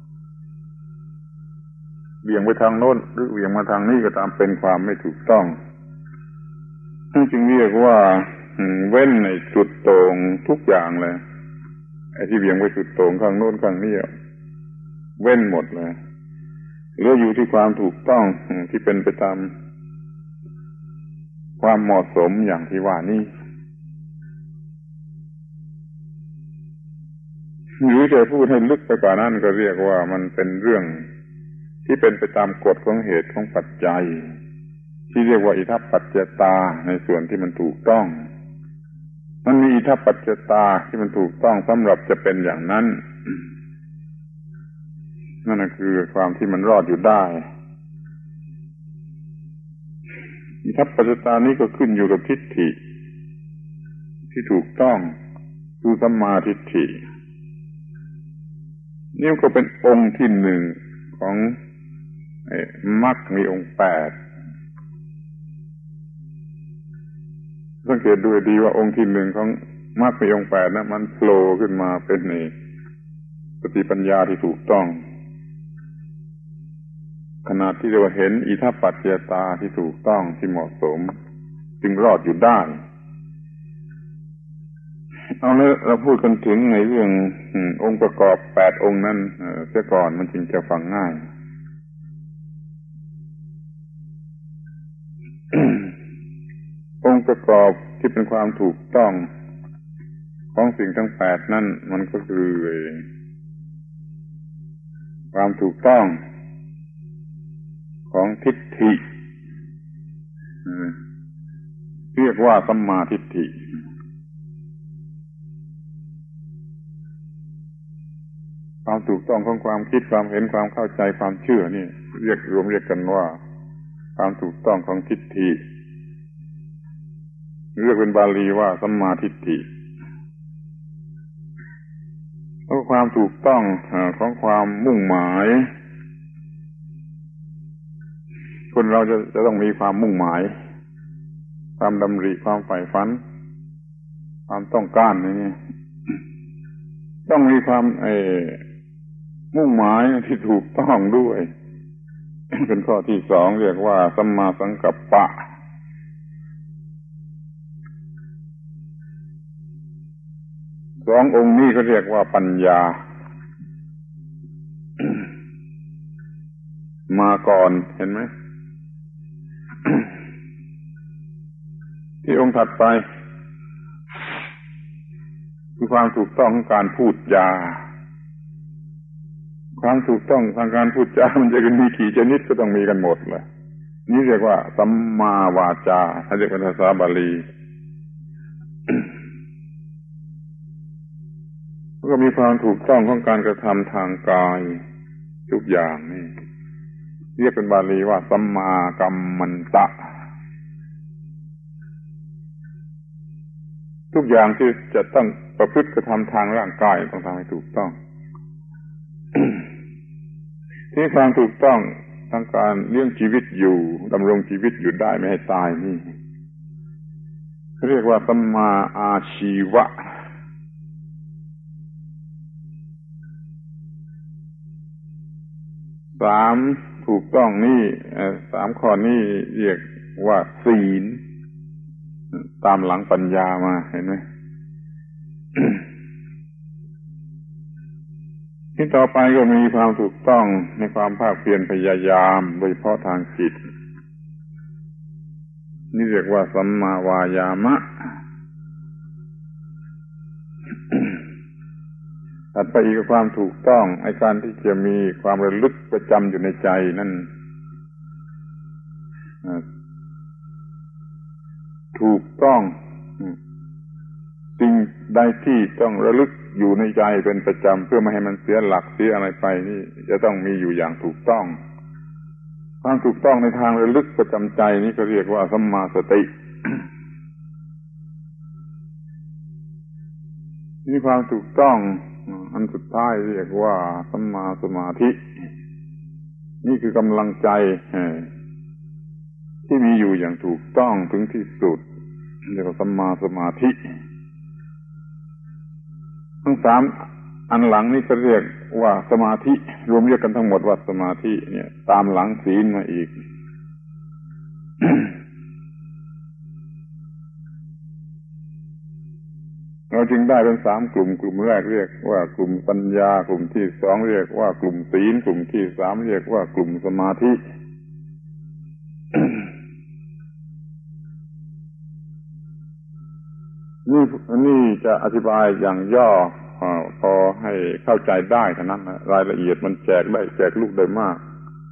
เบี่ยงไปทางโน้นหรือเบี่ยงมาทางนี้ก็ตามเป็นความไม่ถูกต้องจึงเรียกว่าเว้นในสุดโต่งทุกอย่างเลยไอ้ที่เบี่ยงไปสุดโต่งข้างโน้นข้างนี้เว้นหมดเลยเหลืออยู่ที่ความถูกต้องที่เป็นไปตามความเหมาะสมอย่างที่ว่านี้หรือจะพูดให้ลึกไปกว่านั้นก็เรียกว่ามันเป็นเรื่องที่เป็นไปตามกฎของเหตุของปัจจัยที่เรียกว่าอิทัปปัจจตาในส่วนที่มันถูกต้องมันมีอิทัปปัจจตาที่มันถูกต้องสำหรับจะเป็นอย่างนั้นนั่นคือความที่มันรอดอยู่ได้อิทัปปัจจตานี้ก็ขึ้นอยู่กับทิฏฐิที่ถูกต้องคือสัมมาทิฏฐินี่ก็เป็นองค์ที่หนึ่งของมรรคมีองค์แปดสังเกตดูดีว่าองค์ที่หนึ่งของมรรคมีองค์แปดนะมันโผล่ขึ้นมาเป็นในสติปัญญาที่ถูกต้องขณะที่เราเห็นอิทัปปัจจตาที่ถูกต้องที่เหมาะสมจึงรอดอยู่ได้เอาแล้วเราพูดกันถึงในเรื่ององค์ประกอบแปดองค์นั้นเสียก่อนมันจึงจะฟังง่าย องค์ประกอบที่เป็นความถูกต้องของสิ่งทั้งแปดนั่นมันก็คือความถูกต้องของทิฏฐิเรียกว่าสัมมาทิฏฐิความถูกต้องของความคิดความเห็นความเข้าใจความเชื่อนี่เรียกรวมเรียกกันว่าความถูกต้องของทิฏฐิเรียกเป็นบาลีว่าสัมมาทิฏฐิแล้วความถูกต้องของความมุ่งหมายคนเราจะจะต้องมีความมุ่งหมายความดำริความใฝ่ฝันความต้องการนี่ต้องมีความเอ่อมุ่งหมายที่ถูกต้องด้วยเป็นข้อที่สองเรียกว่าสัมมาสังกัปปะสององค์นี้เขาเรียกว่าปัญญามาก่อนเห็นไหม ที่องค์ถัดไปคือความถูกต้องของการพูดจาความถูกต้องทางการพูดจามันจะมีกี่ชนิดก็ต้องมีกันหมดแหละนี่เรียกว่าสัมมาวาจาถ้าเรียกเป็นภาษาบาลี ก็มีความถูกต้องของการกระทำทางกายทุกอย่างนี่เรียกเป็นบาลีว่าสัมมากัมมันตะทุกอย่างที่จะต้องประพฤติกระทำทางร่างกายต้องทำให้ถูกต้อง ที่ความถูกต้องทางการเลี้ยงชีวิตอยู่ดำรงชีวิตอยู่ได้ไม่ให้ตายนี่เรียกว่าสัมมาอาชีวะสามถูกต้องนี่สามข้อนี้เรียกว่าศีลตามหลังปัญญามาเห็นไหม ที่ต่อไปก็มีความถูกต้องในความภาคเพียรพยายามโดยเฉพาะทางจิตนี่เรียกว่าสัมมาวายามะ ถัดไปอีกความถูกต้องไอ้การที่จะมีความระลึกประจำอยู่ในใจนั่นถูกต้องสิ่งใดที่ต้องระลึกอยู่ในใจเป็นประจำเพื่อไม่ให้มันเสียหลักเสียอะไรไปนี่จะต้องมีอยู่อย่างถูกต้องความถูกต้องในทางระลึกประจำใจนี้ก็เรียกว่าสัมมาสติ นี่ความถูกต้องอันสุดท้ายเรียกว่าสัมมาสมาธินี่คือกำลังใจที่มีอยู่อย่างถูกต้องถึงที่สุดเรียกว่าสัมมาสมาธิทั้งสามอันหลังนี่ก็เรียกว่าสมาธิรวมเรียกกันทั้งหมดว่าสมาธิเนี่ยตามหลังศีลมาอีก เราจึงได้เป็นสามกลุ่มกลุ่มแรกเรียกว่ากลุ่มปัญญากลุ่มที่สองเรียกว่ากลุ่มศีลกลุ่มที่สามเรียกว่ากลุ่มสมาธิ นี่นี่จะอธิบายอย่างย่อพอให้เข้าใจได้เท่านั้นนะรายละเอียดมันแจกได้แจกลูกได้มาก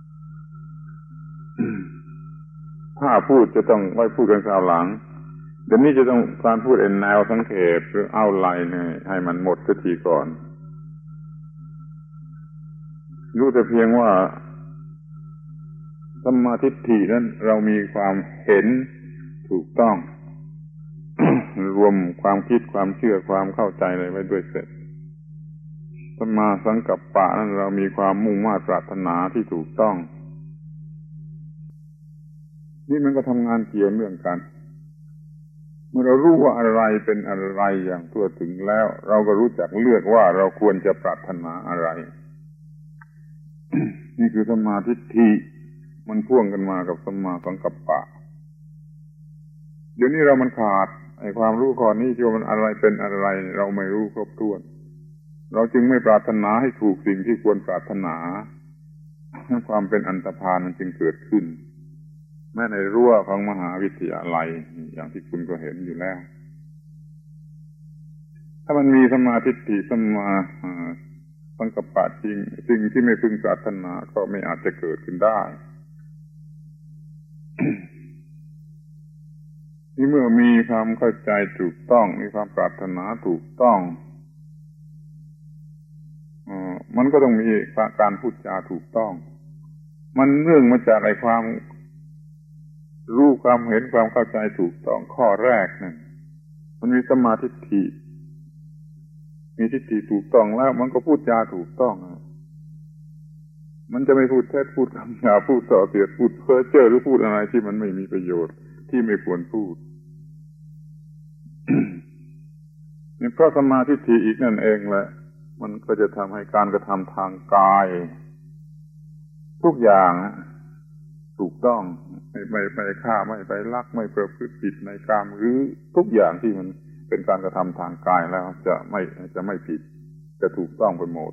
ถ้าพูดจะต้องไว้พูดกันคราวหลังเดี๋ยวนี้จะต้องการพูดเป็นแนวสังเขปหรือเอาไลน์เนี่ยให้มันหมดสักทีก่อนรู้แต่เพียงว่าสัมมาทิฏฐินั้นเรามีความเห็นถูกต้อง รวมความคิดความเชื่อความเข้าใจอะไรไว้ด้วยเสร็จสัมมาสังกัปปะนั้นเรามีความมุ่งมา่ปรารถนาที่ถูกต้องนี่มันก็ทำงานเกี่ยวเนื่องกันเมื่อเรารู้ว่าอะไรเป็นอะไรอย่างทั่วถึงแล้วเราก็รู้จักเลือกว่าเราควรจะปรารถนาอะไร นี่คือสัมมาทิฏฐิมันพ่วงกันมากับสัมมาสังกัปปะเดี๋ยวนี้เรามันขาดไอ้ความรู้ข้อนี้ที่ว่ามันอะไรเป็นอะไรเราไม่รู้ครบถ้วนเราจึงไม่ปรารถนาให้ถูกสิ่งที่ควรปรารถนาความเป็นอันธพาลมันจึงเกิดขึ้นแม้ในรั้วของมหาวิทยาลัยอย่างที่คุณก็เห็นอยู่แล้วถ้ามันมีสัมมาทิฏฐิสัมมาสังกัปปะจริงสิ่งที่ไม่พึงปรารถนาก็ไม่อาจจะเกิดขึ้นได้ นี่เมื่อมีความเข้าใจถูกต้องมีความปรารถนาถูกต้องออมันก็ต้องมีการพูดจาถูกต้องมันเนื่องมาจากไอ้ความรู้ความเห็นความเข้าใจถูกต้องข้อแรกนั่นมันมีสัมมาทิฏฐิมีทิฏฐิถูกต้องแล้วมันก็พูดจาถูกต้องมันจะไม่พูดเท็จพูดคำหยาพูดส่อเสียดพูดเพ้อเจ้อหรือพูดอะไรที่มันไม่มีประโยชน์ที่ไม่ควรพูด นี่เพราะสัมมาทิฏฐิอีกนั่นเองแหละมันก็จะทำให้การกระทำทางกายทุกอย่างถูกต้องไม่ไม่ไปฆ่าไม่ไปลักไม่ประพฤติผิดในกามหรือทุกอย่างที่มันเป็นการกระทำทางกายแล้วจะไม่จะไม่ผิดจะถูกต้องไปหมด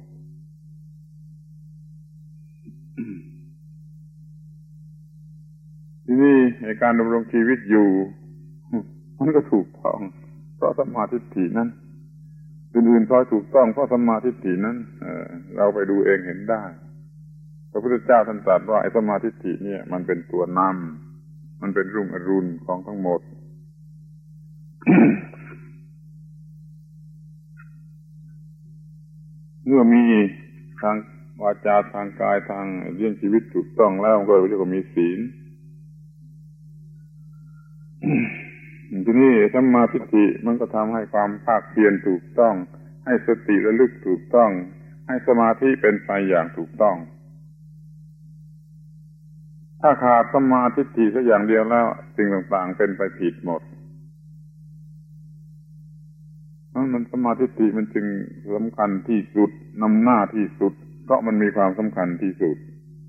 ทีนี้ในการดำรงชีวิตอยู่มันก็ถูกต้องเพราะสัมมาทิฏฐินั้นอื่นๆพอถูกต้องเพราะสัมมาทิฏฐินั้น เอ่อ เราไปดูเองเห็นได้พระพุทธเจ้าท่านตรัสว่าไอ้สัมมาทิฏฐิเนี่ยมันเป็นตัวนำมันเป็นรุ่งอรุณของทั้งหมด เมื่อมีทางวาจาทางกายทางเรื่องชีวิตถูกต้องแล้วมันก็เรียกว่ามีศีล ทีนี้สัมมาทิฏฐิมันก็ทำให้ความภาคเพียรถูกต้องให้สติระลึกถูกต้องให้สมาธิเป็นไปอย่างถูกต้องถ้าขาดสัมมาทิฏฐิสักอย่างเดียวแล้วสิ่งต่างๆเป็นไปผิดหมดนั้นมันสัมมาทิฏฐิมันจึงสำคัญที่สุดนำหน้าที่สุดเพราะมันมีความสำคัญที่สุด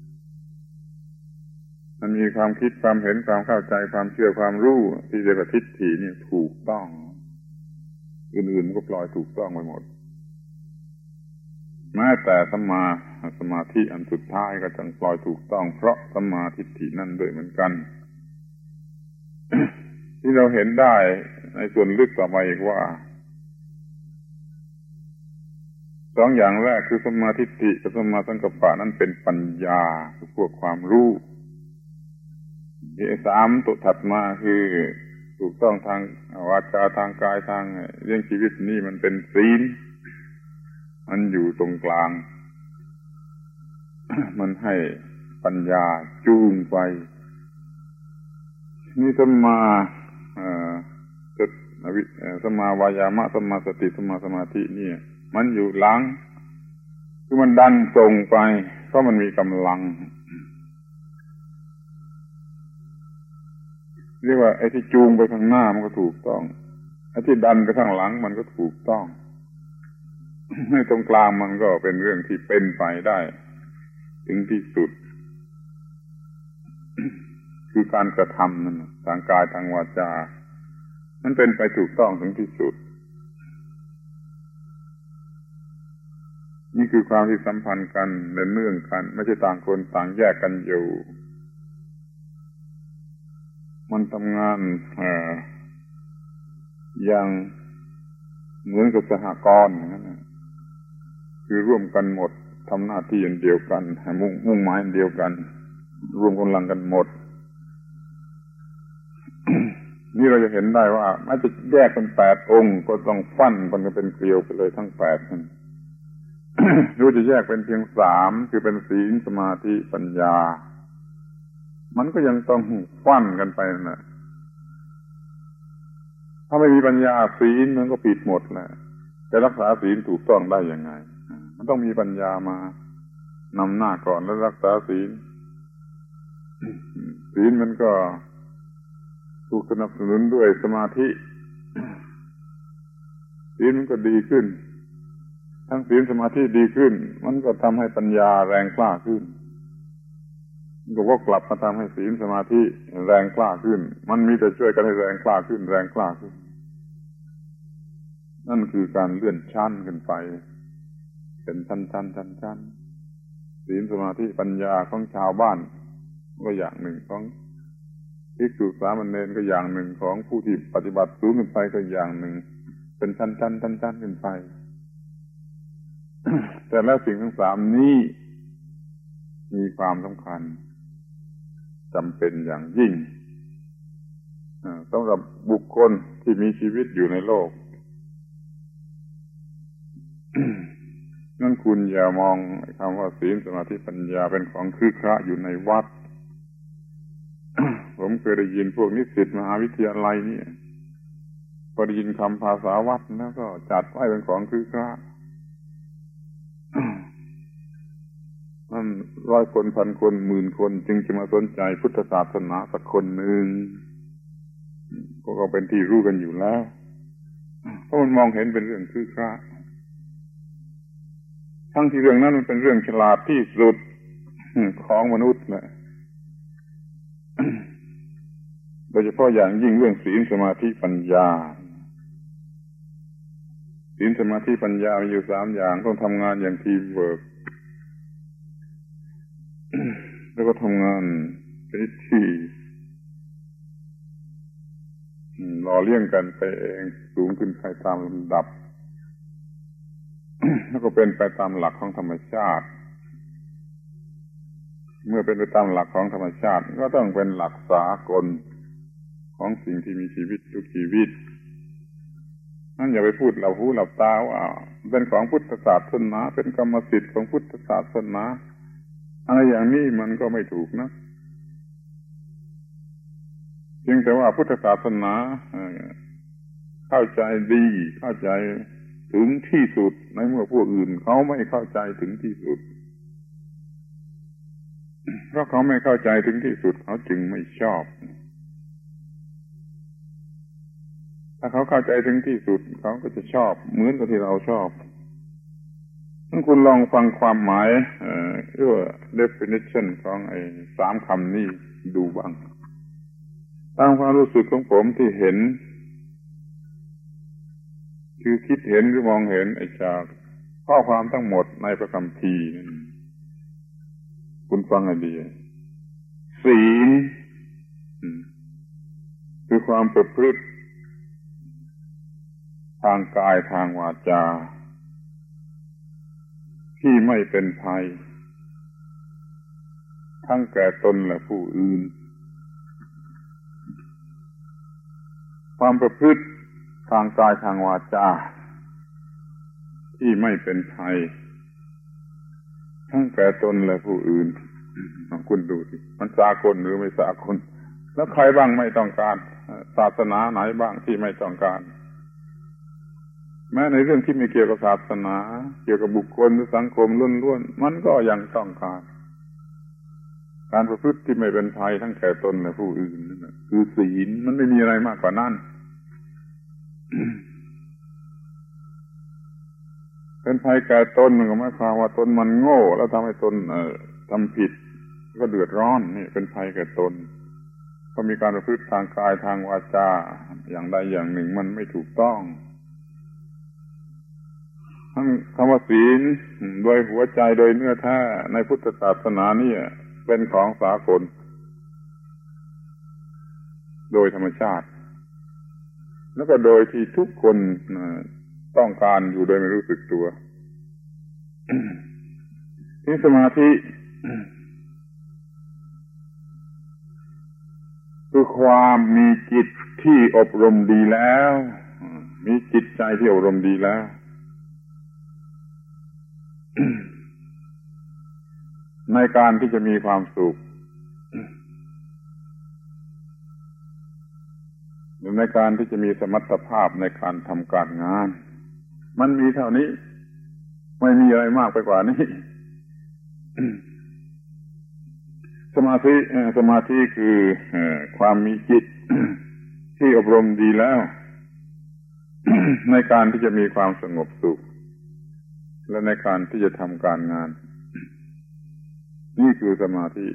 มันมีความคิดความเห็นความเข้าใจความเชื่อความรู้ที่เรียกว่าทิฏฐินี่ถูกต้องอื่นๆมันก็ปล่อยถูกต้องไปหมดแม้แต่สัมมาสมาธิอันสุดท้ายก็ต้องปล่อยถูกต้องเพราะสัมมาทิฏฐินั่นด้วยเหมือนกัน ที่เราเห็นได้ในส่วนลึกต่อไปอีกว่าสองอย่างแรกคือสัมมาทิฏฐิกับสัมมาสังกัปปะนั้นเป็นปัญญาคือพวกความรู้ที่สามตัวถัดมาคือถูกต้องทางวาจาทางกายทางเรื่องชีวิตนี่มันเป็นศีลมันอยู่ตรงกลาง มันให้ปัญญาจูงไปนี่สัมมาสัมมาวายามะสัมมาสติสัมมาสมาธินี่มันอยู่หลังคือมันดันส่งไปเพราะมันมีกำลังเรียกว่าไอ้ที่จูงไปข้างหน้ามันก็ถูกต้องไอ้ที่ดันไปข้างหลังมันก็ถูกต้องในตรงกลางมันก็เป็นเรื่องที่เป็นไปได้ถึงที่สุด คือการกระทำนั่นทางกายทางวาจามันเป็นไปถูกต้องถึงที่สุดนี่คือความที่สัมพันธ์กันและเนื่องกันไม่ใช่ต่างคนต่างแยกกันอยู่มันทำงานเอ่ออย่างเหมือนกับสหกรณ์อย่างนั้นนะคือร่วมกันหมดทำหน้าที่อันเดียวกันมุ่งมุ่งหมายอันเดียวกันรวมกำลังกันหมด นี่เราจะเห็นได้ว่าไม่จะแยกเป็นแปดองค์ก็ต้องฟั่นมันก็เป็นเกลียวไปเลยทั้งแปดนั่น หรือจะแยกเป็นเพียงสามคือเป็นศีลสมาธิปัญญามันก็ยังต้องฟั่นกันไปนะถ้าไม่มีปัญญาศีลมันก็ผิดหมดแหละจะรักษาศีลถูกต้องได้ยังไงมันต้องมีปัญญามานำหน้าก่อนแล้วรักษาศีลศีลมันก็ถูกสนับสนุนด้วยสมาธิศีลมันก็ดีขึ้นทั้งศีลสมาธิดีขึ้นมันก็ทำให้ปัญญาแรงกล้าขึ้นก็วกกลับมาทำให้ศีลสมาธิแรงกล้าขึ้นมันมีแต่ช่วยกันให้แรงกล้าขึ้นแรงกล้าขึ้นนั่นคือการเลื่อนชั้นขึ้นไปเป็นชั้นชั้นชั้นชั้นศีลสมาธิปัญญาของชาวบ้านก็อย่างหนึ่งของภิกษุสามเณรก็อย่างหนึ่งของผู้ที่ปฏิบัติสูงขึ้นไปก็อย่างหนึ่งเป็นชั้นๆชั้นๆขึ้นไป แต่แล้วสิ่งทั้งสามนี้มีความสำคัญจำเป็นอย่างยิ่งสำหรับบุคคลที่มีชีวิตอยู่ในโลก นั่นคุณอย่ามองคำว่าศีลสมาธิปัญญาเป็นของคือคระอยู่ในวัด ผมเคยได้ยินพวกนิสิตมหาวิทยาลัยนี่พอได้ยินคำภาษาวัดแล้วก็จัดไว้เป็นของคือคระนั่นร้อยคนพันคนหมื่นคนจึงจะมาสนใจพุทธศาสนาสักคนหนึ่งก็เป็นที่รู้กันอยู่แล้วเพราะมันมองเห็นเป็นเรื่องคือคระทั้งที่เรื่องนั้นมันเป็นเรื่องฉลาดที่สุดของมนุษย์แหละโดยเฉพาะอย่างยิ่งเรื่องศีลสมาธิปัญญาศีลสมาธิปัญญามีอยู่สามอย่างต้องทำงานอย่างทีมเวิร์คแล้วก็ทำงานเป็นที่หล่อเลี้ยงกันไปเองสูงขึ้นไปตามลำดับ แล้วก็เป็นไปตามหลักของธรรมชาติเมื่อเป็นไปตามหลักของธรรมชาติก็ต้องเป็นหลักสากลของสิ่งที่มีชีวิตทุกชีวิตนั่นอย่าไปพูดหลับหูหลับตาว่าเป็นของพุทธศาสนาเป็นกรรมสิทธิ์ของพุทธศาสนาอะไรอย่างนี้มันก็ไม่ถูกนะเพียงแต่ว่าพุทธศาสนาเข้าใจดีเข้าใจถึงที่สุดในเมื่อพวกอื่นเขาไม่เข้าใจถึงที่สุดเพราะเขาไม่เข้าใจถึงที่สุดเขาจึงไม่ชอบถ้าเขาเข้าใจถึงที่สุดเขาก็จะชอบเหมือนกับที่เราชอบถ้าคุณลองฟังความหมายเอ่อเรียกว่า definition ของไอ้สามคำนี้ดูบ้างตามความรู้สึกของผมที่เห็นคือคิดเห็นหรือมองเห็นไอ้จากข้อความทั้งหมดในพระคัมภีร์คุณฟังให้ดีศีลคือความประพฤติทางกายทางวาจาที่ไม่เป็นภัยทั้งแก่ตนและผู้อื่นความประพฤติทางกายทางวาจาที่ไม่เป็นภัยทั้งแก่ตนและผู้อื่นคุณดูสิมันสากลหรือไม่สากลแล้วใครบ้างไม่ต้องการศาสนาไหนบ้างที่ไม่ต้องการแม้ในเรื่องที่ไม่เกี่ยวกับศาสนาเกี่ยวกับบุคคลหรือสังคมล้วนๆมันก็ยังต้องการการประพฤติที่ไม่เป็นภัยทั้งแก่ตนและผู้อื่นนั่นแหละคือศีลมันไม่มีอะไรมากกว่านั้น เป็นภัยแก่ตนมันก็หมายความว่าตนมันโง่แล้วทำให้ตนเอ่อทำผิดก็เดือดร้อนนี่เป็นภัยแก่ตนก็มีการประพฤติทางกายทางวาจาอย่างใดอย่างหนึ่งมันไม่ถูกต้องทั้งคำว่าศีลโดยหัวใจโดยเนื้อแท้ในพุทธศาสนานี่เป็นของสากลโดยธรรมชาติแล้วก็โดยที่ทุกคนต้องการอยู่โดยไม่รู้สึกตัวที่สมาธิคือความมีจิตที่อบรมดีแล้วมีจิตใจที่อบรมดีแล้วในการที่จะมีความสุขหรือในการที่จะมีสมรรถภาพในการทำการงานมันมีเท่านี้ไม่มีอะไรมากไปกว่านี้ สมาธิสมาธิคือความมีจิต ที่อบรมดีแล้ว ในการที่จะมีความสงบสุขและในการที่จะทำการงานนี่คือสมาธิ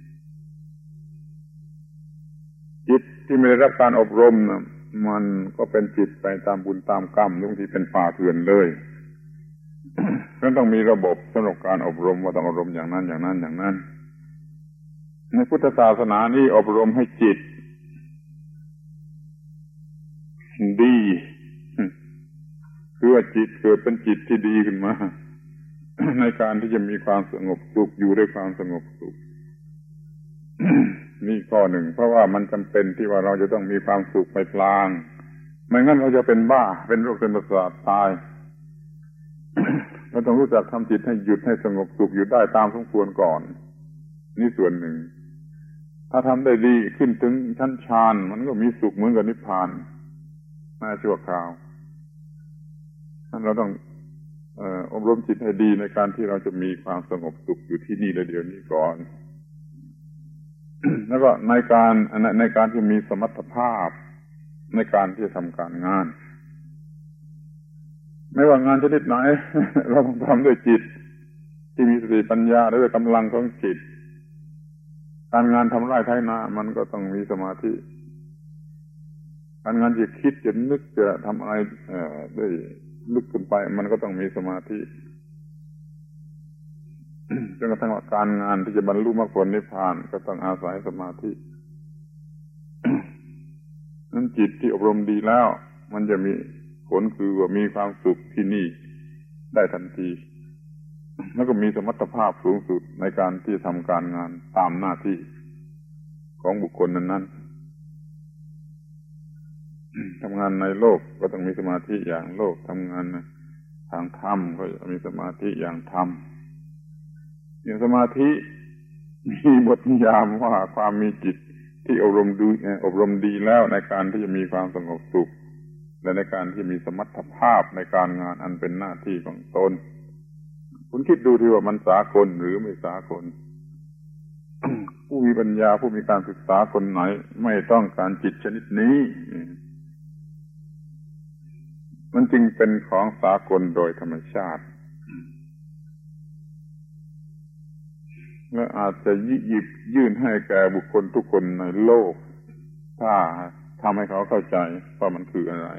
จิตที่ไม่ได้รับการอบรมนะมันก็เป็นจิตไปตามบุญตามกรรมบางทีเป็นป่าเถื่อนเลย เพราะต้องมีระบบสำหรับการอบรมว่าต้องอบรมอย่างนั้นอย่างนั้นอย่างนั้นในพุทธศาสนานี่อบรมให้จิตดีคือว่าจิตเกิดเป็นจิตที่ดีขึ้นมา ในการที่จะมีความสงบสุขอยู่ด้วยความสงบสุข นี่ข้อหนึ่งเพราะว่ามันจำเป็นที่ว่าเราจะต้องมีความสุขไปพลางไม่งั้นเราจะเป็นบ้าเป็นโรคเป็นประสาทตาย เราต้องรู้จักทำจิตให้หยุดให้สงบสุขอยู่ได้ตามสมควรก่อนนี่ส่วนหนึ่งถ้าทำได้ดีขึ้นถึงชั้นฌานมันก็มีสุขเหมือนกับนิพพานแม้ชั่วคราวนั้นเราต้องเอ่ออบรมจิตให้ดีในการที่เราจะมีความสงบสุขอยู่ที่นี่และเดี๋ยวนี้ก่อน แล้วก็ในการในการที่มีสมรรถภาพในการที่จะทำการงานไม่ว่างานชนิดไหน เราต้องทำด้วยจิตที่มีสติปัญญาและด้วยกำลังของจิตการงานทำไร่ไถนามันก็ต้องมีสมาธิการงานจะคิดจะนึกจะทำอะไรเอ่อด้วยลึกขึ้นไปมันก็ต้องมีสมาธิ จนกระทั่งว่าการงานที่จะบรรลุมรรคผลนิพพานก็ต้องอาศัยสมาธิ นั้นจิตที่อบรมดีแล้วมันจะมีผลคือว่ามีความสุขที่นี่ได้ทันทีแล้วก็มีสมรรถภาพสูงสุดในการที่ทำการงานตามหน้าที่ของบุคคลนั้นๆทำงานในโลกก็ต้องมีสมาธิอย่างโลกทำงานทางธรรมก็จะมีสมาธิอย่างธรรมอย่างสมาธิมีบทนิยามว่าความมีจิตที่อบรมดีอบรมดีแล้วในการที่จะมีความสงบสุขและในการที่มีสมรรถภาพในการงานอันเป็นหน้าที่ของตนคุณคิดดูที่ว่ามันสากลหรือไม่สากล ผู้มีปัญญาผู้มีการศึกษาคนไหนไม่ต้องการจิตชนิดนี้มันจึงเป็นของสากลโดยธรรมชาติและอาจจะหยิบยื่นให้แก่บุคคลทุกคนในโลกถ้าทำให้เขาเข้าใจว่ามันคืออะไร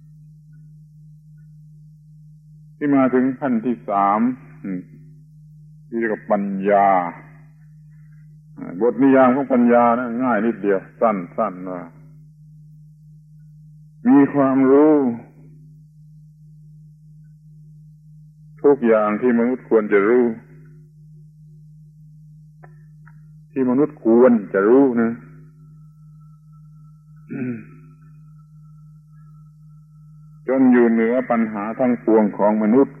ที่มาถึงขั้นที่สามที่เรียกว่าปัญญาบทนิยามของปัญญานะง่ายนิดเดียวสั้นๆว่ามีความรู้ทุกอย่างที่มนุษย์ควรจะรู้ที่มนุษย์ควรจะรู้นะจนอยู่เหนือปัญหาทั้งปวงของมนุษย์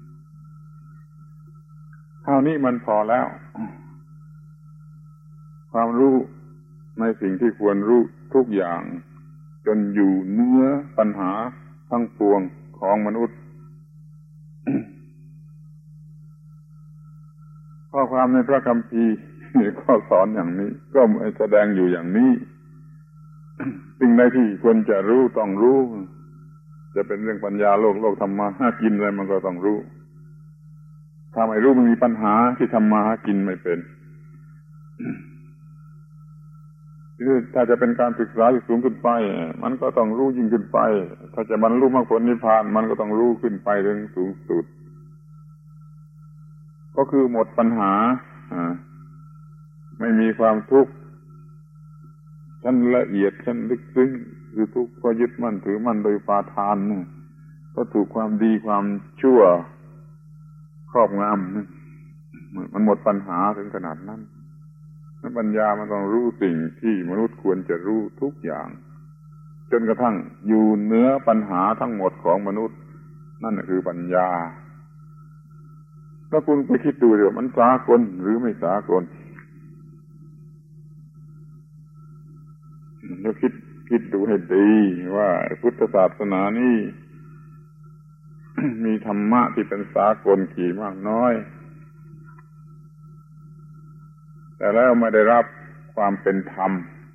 เท่านี้มันพอแล้วความรู้ในสิ่งที่ควรรู้ทุกอย่างจนอยู่เหนือปัญหาทั้งปวงของมนุษย์ข้อความในพระคัมภีร์ก็สอนอย่างนี้ก็แสดงอยู่อย่างนี้สิ่งใดที่ควรจะรู้ต้องรู้จะเป็นเรื่องปัญญาโลกโลกทำมาหากินอะไรมันก็ต้องรู้ถ้าไม่รู้มันมีปัญหาที่ทำมาหากินไม่เป็นถ้าจะเป็นการศึกษาที่สูงขึ้นไปมันก็ต้องรู้ยิ่งขึ้นไปถ้าจะบรรลุมรรคผลนิพพานมันก็ต้องรู้ขึ้นไปถึงสูงสุดก็คือหมดปัญหาไม่มีความทุกข์ชั้นละเอียดชั้นลึกซึ้งคือทุกข์ก็ยึดมั่นถือมั่นโดยปาทานก็ถูกความดีความชั่วครอบงำมันหมดปัญหาถึงขนาดนั้นปัญญามันต้องรู้สิ่งที่มนุษย์ควรจะรู้ทุกอย่างจนกระทั่งอยู่เหนือปัญหาทั้งหมดของมนุษย์นั่นคือปัญญาถ้าคุณไปคิดดูเดี๋ยวมันสากลหรือไม่สากลแล้วคิดคิดดูให้ดีว่าพุทธศาสนานี่ มีธรรมะที่เป็นสากลกี่มากน้อยแต่แล้วไม่ได้รับความเป็นธรรม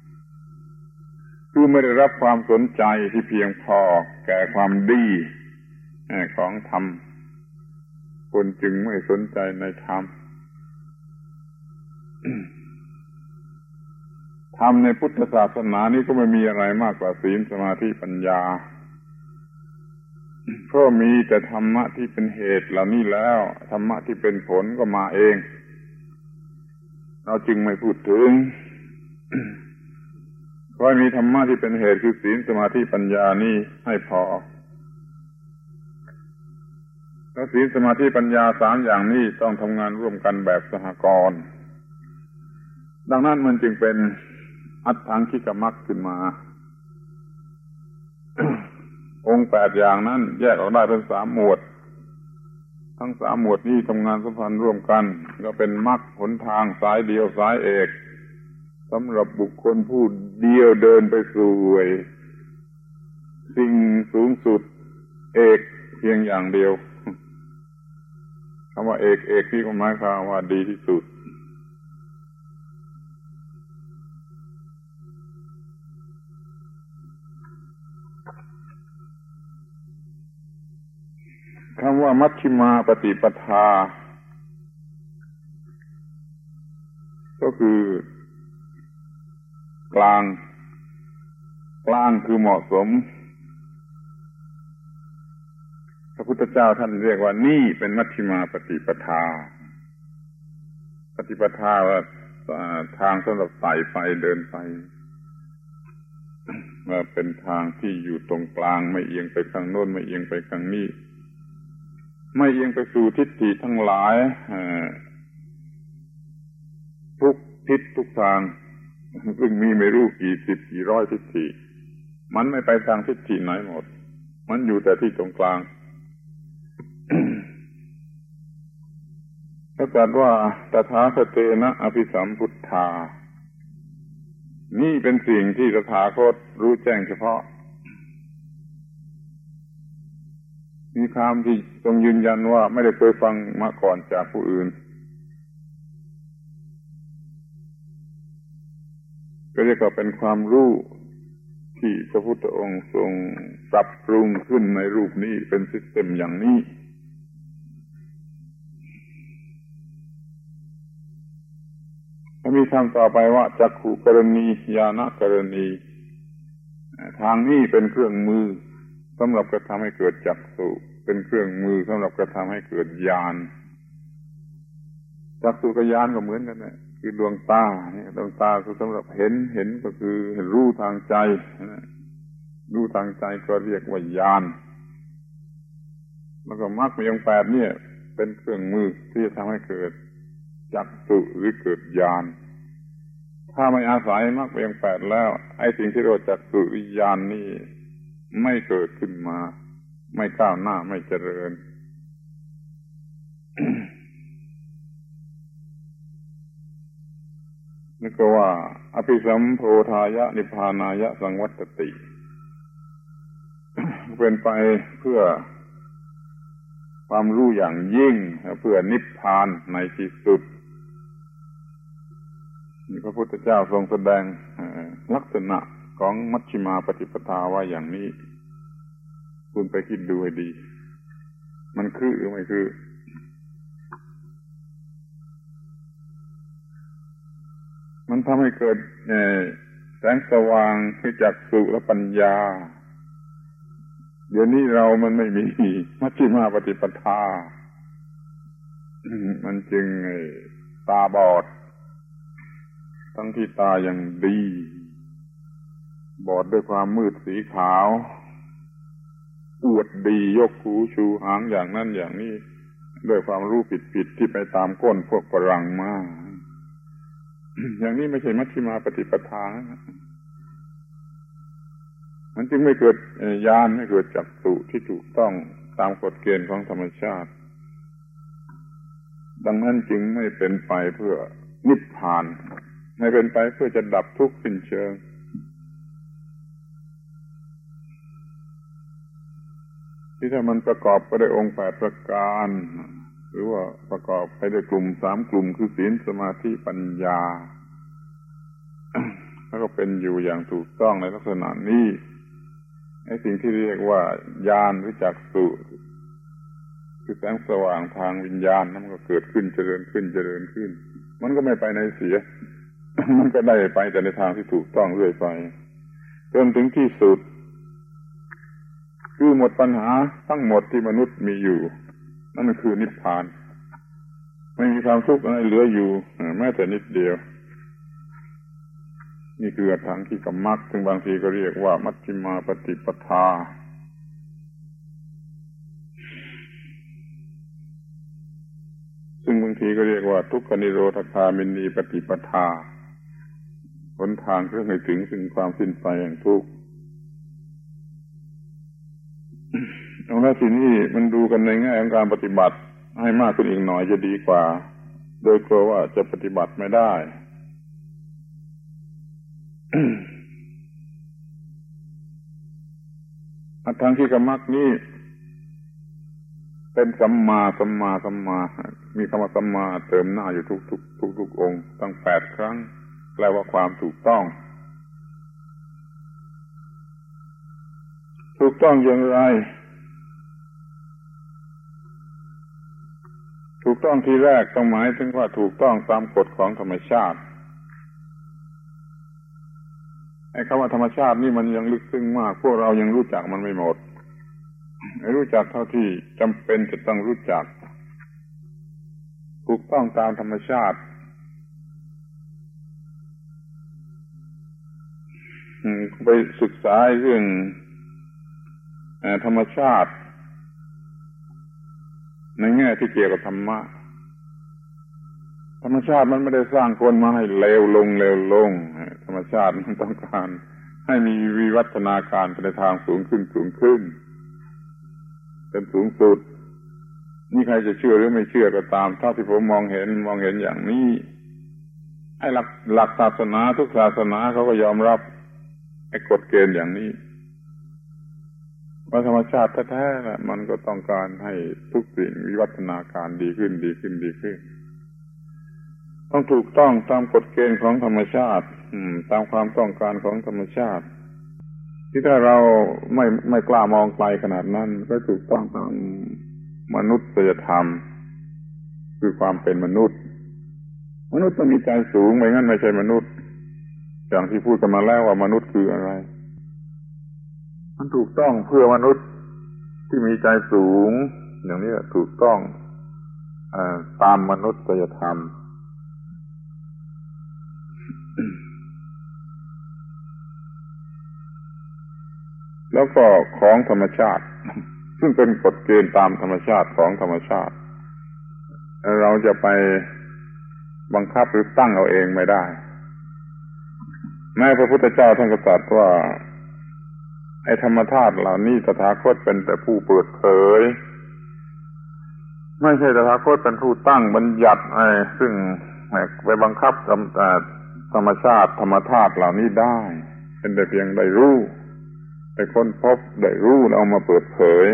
คือไม่ได้รับความสนใจที่เพียงพอแก่ความดีของธรรมคนจึงไม่สนใจในธรรม ธรรมในพุทธศาสนานี้ก็ไม่มีอะไรมากกว่าศีลสมาธิปัญญาเพราะมีแต่ธรรมะที่เป็นเหตุเหล่านี้แล้วธรรมะที่เป็นผลก็มาเองเราจึงไม่พูดถึง เพราะมีธรรมะที่เป็นเหตุคือศีลสมาธิปัญญานี่ให้พอและศีลสมาธิปัญญาสามอย่างนี้ต้องทำงานร่วมกันแบบสหกรณ์ดังนั้นมันจึงเป็นอัตถังคิกมรรคขึ้นมา องค์แปดอย่างนั้นแยกออกได้เป็นสามหมวดทั้งสามหมวดนี้ทำงานสัมพันธ์ร่วมกันก็เป็นมรรคหนทางสายเดียวสายเอกสำหรับบุคคลผู้เดียวเดินไปสู่สิ่งสูงสุดเอกเพียงอย่างเดียวคำว่าเอกเอกนี่ก็หมายความว่าดีที่สุดคำว่ามัชฌิมาปฏิปทาก็คือกลางกลางคือเหมาะสมพระพุทธเจ้าท่านเรียกว่านี่เป็นมัชฌิมาปฏิปทาปฏิปทาว่าทางสำหรับไต่ไปเดินไปว่าเป็นทางที่อยู่ตรงกลางไม่เอียงไปข้างโน้นไม่เอียงไปข้างนี้ไม่เอียงไปสู่ทิฏฐิทั้งหลายทุกทิศทุกทางซึ่งมีไม่รู้กี่สิบกี่ร้อยทิฏฐิมันไม่ไปทางทิฏฐิไหนหมดมันอยู่แต่ที่ตรงกลาง ก็ตรัสว่าตถาคเตนะอภิสัมพุทธานี่เป็นสิ่งที่ตถาคตรู้แจ้งเฉพาะมีคำที่ทรงยืนยันว่าไม่ได้เคยฟังมาก่อนจากผู้อื่นก็เรียกว่าเป็นความรู้ที่พระพุทธองค์ทรงปรับปรุงขึ้นในรูปนี้เป็นซิสเต็มอย่างนี้มีคำต่อไปว่าจักขุกรณีญาณกรณีทางนี้เป็นเครื่องมือสำหรับกระทำให้เกิดจักขุเป็นเครื่องมือสำหรับกระทำให้เกิดญาณจักขุกับญาณก็เหมือนกันนะคือดวงตาเนี่ยดวงตาคือสำหรับเห็นเห็นก็คือเห็นรู้ทางใจรู้ทางใจก็เรียกว่าญาณแล้วก็มรรคมีองค์แปดเนี่ยเป็นเครื่องมือที่จะทำให้เกิดจักขุหรือเกิดญาณถ้าไม่อาศัยมรรคมีองค์แปดแล้วไอ้สิ่งที่เรียกว่าจักขุวิญญาณนี่ไม่เกิดขึ้นมาไม่ก้าวหน้าไม่เจริญ นี่ก็ว่าอภิสัมโพธายะนิพพานายะสังวัตติ เป็นไปเพื่อความรู้อย่างยิ่งเพื่อนิพพานในที่สุดนี่พระพุทธเจ้าทรงแสดงลักษณะของมัชฌิมาปฏิปทาว่าอย่างนี้คุณไปคิดดูให้ดีมันคือหรือไม่คือมันทำให้เกิดแสงสว่างคือจักขุและปัญญาเดี๋ยวนี้เรามันไม่มีมัชฌิมาปฏิปทามันจึงตาบอดทั้งที่ตายังดีบอดด้วยความมืดสีขาวอวดดียกหูชูหางอย่างนั้นอย่างนี้ด้วยความรู้ผิดๆที่ไปตามก้นพวกฝรั่งมา อย่างนี้ไม่ใช่มัชฌิมาปฏิปทานะมันจึงไม่เกิดญาณไม่เกิดจักขุที่ถูกต้องตามกฎเกณฑ์ของธรรมชาติดังนั้นจึงไม่เป็นไปเพื่อนิพพานไม่เป็นไปเพื่อจะดับทุกข์สิ้นเชิงที่ถ้ามันประกอบไปด้วยองค์แปดประการหรือว่าประกอบไปด้วยกลุ่มสามกลุ่มคือศีลสมาธิปัญญา แล้วก็เป็นอยู่อย่างถูกต้องในลักษณะนี้ไอ้สิ่งที่เรียกว่าญาณหรือจักขุคือแสงสว่างทางวิญญาณนั้นก็เกิดขึ้นเจริญขึ้นเจริญขึ้นมันก็ไม่ไปในเสีย มันก็ได้ไปแต่ในทางที่ถูกต้องเรื่อยไปจนถึงที่สุดคือหมดปัญหาทั้งหมดที่มนุษย์มีอยู่นั่นคือนิพพานไม่มีความทุกข์อะไรเหลืออยู่แม้แต่นิดเดียวนี่คืออัตถังคิกมรรคซึ่งบางทีก็เรียกว่ามัชฌิมาปฏิปทาซึ่งบางทีก็เรียกว่าทุกขนิโรธคามินีปฏิปทาหนทางเพื่อให้ถึงซึ่งความสิ้นไปแห่งทุกข์เอาละทีนี้มันดูกันในแง่ของการปฏิบัติให้มากขึ้นอีกหน่อยจะดีกว่าโดยกลัวว่าจะปฏิบัติไม่ได้ อัตถังคิกมรรคนี้เป็นสัมมาสัมมาสัมมามีคำว่าสัมมาเติมหน้าอยู่ทุกทุกทุกทุกองค์ตั้งแปดครั้งแปลว่าความถูกต้องถูกต้องอย่างไรถูกต้องที่แรกต้องหมายถึงว่าถูกต้องตามกฎของธรรมชาติไอ้คำว่าธรรมชาตินี่มันยังลึกซึ้งมากพวกเรายังรู้จักมันไม่หมดรู้จักเท่าที่จำเป็นจะต้องรู้จักถูกต้องตามธรรมชาติไปศึกษาเรื่องธรรมชาติในแง่ที่เกี่ยวกับธรรมะธรรมชาติมันไม่ได้สร้างคนมาให้เลวลงเลวลงธรรมชาติมันต้องการให้มีวิวัฒนาการไปในทางสูงขึ้นสูงขึ้นเป็นสูงสุดนี่ใครจะเชื่อหรือไม่เชื่อก็ตามเท่าที่ผมมองเห็นมองเห็นอย่างนี้ไอ้หลักหลักศาสนาทุกศาสนาเขาก็ยอมรับไอ้กฎเกณฑ์อย่างนี้ว่าธรรมชาติแท้ๆน่ะมันก็ต้องการให้ทุกสิ่งวิวัฒนาการดีขึ้นดีขึ้นดีขึ้นต้องถูกต้องตามกฎเกณฑ์ของธรรมชาติตามความต้องการของธรรมชาติที่ถ้าเราไม่ไม่กล้ามองไกลขนาดนั้นก็ถูกต้องตามมนุษยธรรมคือความเป็นมนุษย์มนุษย์ต้องมีใจสูงไม่งั้นไม่ใช่มนุษย์อย่างที่พูดกันมาแล้วว่ามนุษย์คืออะไรมันถูกต้องเพื่อมนุษย์ที่มีใจสูงอย่างนี้ถูกต้องเอ่อตามมนุษยธรรมแล้วก็ของธรรมชาติซึ่งเป็นกฎเกณฑ์ตามธรรมชาติของธรรมชาติเราจะไปบังคับหรือตั้งเอาเองไม่ได้แม้พระพุทธเจ้าท่านก็ตรัสว่าไอ้ธรรมธาตุเหล่านี้ตถาคตเป็นแต่ผู้เปิดเผยไม่ใช่ตถาคตเป็นผู้ตั้งบัญญัติไอ้ซึ่งไปบังคับธรรมชาติธรรมธาตุเหล่านี้ได้เป็นแต่เพียงได้รู้ได้ค้นพบได้รู้แล้วเอามาเปิดเผย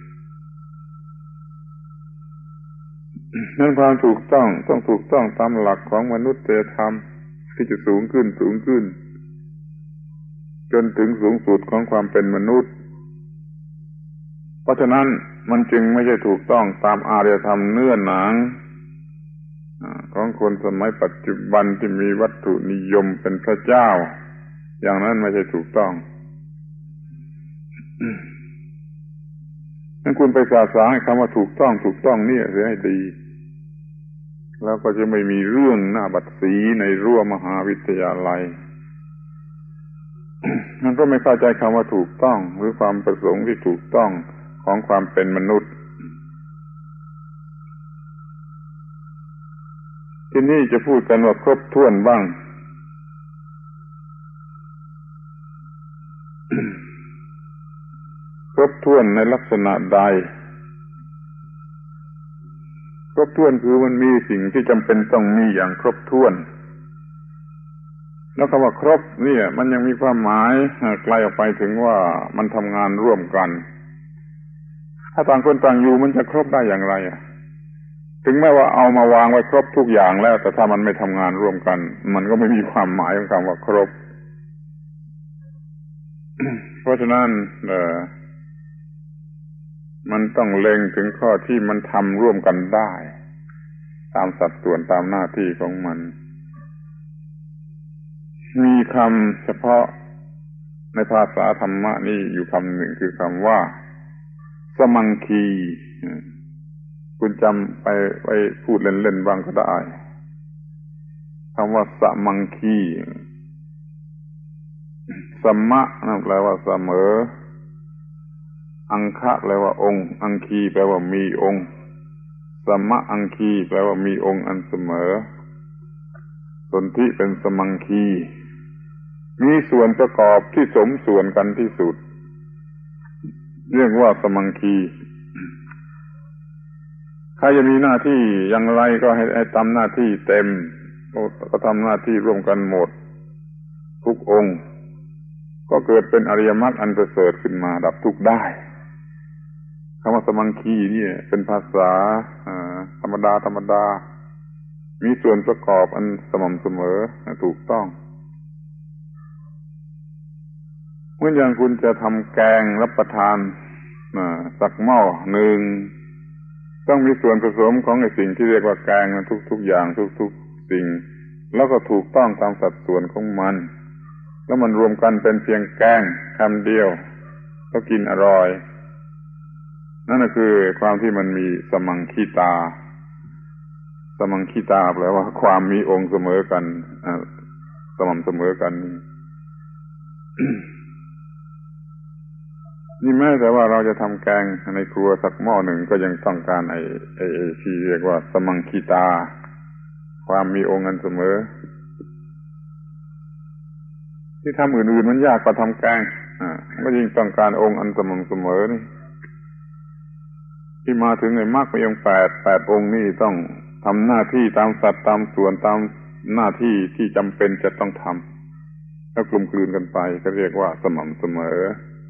นั่นความถูกต้องต้องถูกต้องตามหลักของมนุษยธรรมที่จะสูงขึ้นสูงขึ้นจนถึงสูงสุดของความเป็นมนุษย์เพราะฉะนั้นมันจึงไม่ใช่ถูกต้องตามอารยธรรมเนื้อหนังของคนสมัยปัจจุบันที่มีวัตถุนิยมเป็นพระเจ้าอย่างนั้นไม่ใช่ถูกต้องงั้นคุณไปศึกษาให้คำว่าถูกต้องถูกต้องนี่เสียให้ดีแล้วก็จะไม่มีเรื่องหน้าบัดสีในรั้วมหาวิทยาลัยมันก็ไม่เข้าใจคำว่าถูกต้องหรือความประสงค์ที่ถูกต้องของความเป็นมนุษย์ที่นี่จะพูดกันว่าครบถ้วนบ้าง ครบถ้วนในลักษณะใดครบถ้วนคือมันมีสิ่งที่จำเป็นต้องมีอย่างครบถ้วนแล้วคำว่าครบเนี่ยมันยังมีความหมายไกลออกไปถึงว่ามันทำงานร่วมกันถ้าต่างคนต่างอยู่มันจะครบได้อย่างไรอ่ะถึงแม้ว่าเอามาวางไว้ครบทุกอย่างแล้วแต่ถ้ามันไม่ทำงานร่วมกันมันก็ไม่มีความหมายของคำว่าครบ เพราะฉะนั้นเอ่อมันต้องเล็งถึงข้อที่มันทำร่วมกันได้ตามสัดส่วนตามหน้าที่ของมันมีคำเฉพาะในภาษาธรรมะนี่อยู่คำหนึ่งคือคำว่าสมังคีคุณจำไปไว้พูดเล่นๆบ้างก็ได้คำว่าสมังคีสมะนั่นแปลว่าเสมออังคะแปลว่าองค์อังคีแปลว่ามีองค์สมะอังคีแปลว่ามีองค์อันเสมอสนธิเป็นสมังคีมีส่วนประกอบที่สมส่วนกันที่สุดเรียกว่าสมังคีใครจะมีหน้าที่อย่างไรก็ให้ให้ทำหน้าที่เต็มก็ทำหน้าที่ร่วมกันหมดทุกองค์ก็เกิดเป็นอริยมรรคอันประเสริฐขึ้นมาดับทุกข์ได้คำว่าสมังคีนี่เป็นภาษาธรรมดาธรรมดามีส่วนประกอบอันสม่ำเสมอถูกต้องเมื่ออย่างคุณจะทำแกงรับประทานสักหม้อหนึ่งต้องมีส่วนผสมของไอ้สิ่งที่เรียกว่าแกงทุกๆอย่างทุกๆสิ่งแล้วก็ถูกต้องตามสัดส่วนของมันแล้วมันรวมกันเป็นเพียงแกงคำเดียวก็กินอร่อยนั่นคือความที่มันมีสมังคีตาสมังคีตาแปลว่าความมีองค์เสมอกันสม่ำเสมอกัน นี่แม้แต่ว่าเราจะทำแกงในครัวสักหม้อหนึ่งก็ยังต้องการไอ้ไอ้ที่เรียกว่าสมังคีตาความมีองค์กันเสมอที่ทำอื่นๆมันยากกว่าทำแกงอ่าก็ยิ่งต้องการองค์อันสม่ำเสมอนี่ที่มาถึงไอ้มรรคมีองค์แปดแปดองค์นี่ต้องทำหน้าที่ตามสัดตามส่วนตามหน้าที่ที่จำเป็นจะต้องทำแล้วกลมกลืนกันไปก็เรียกว่าสม่ำเสมอ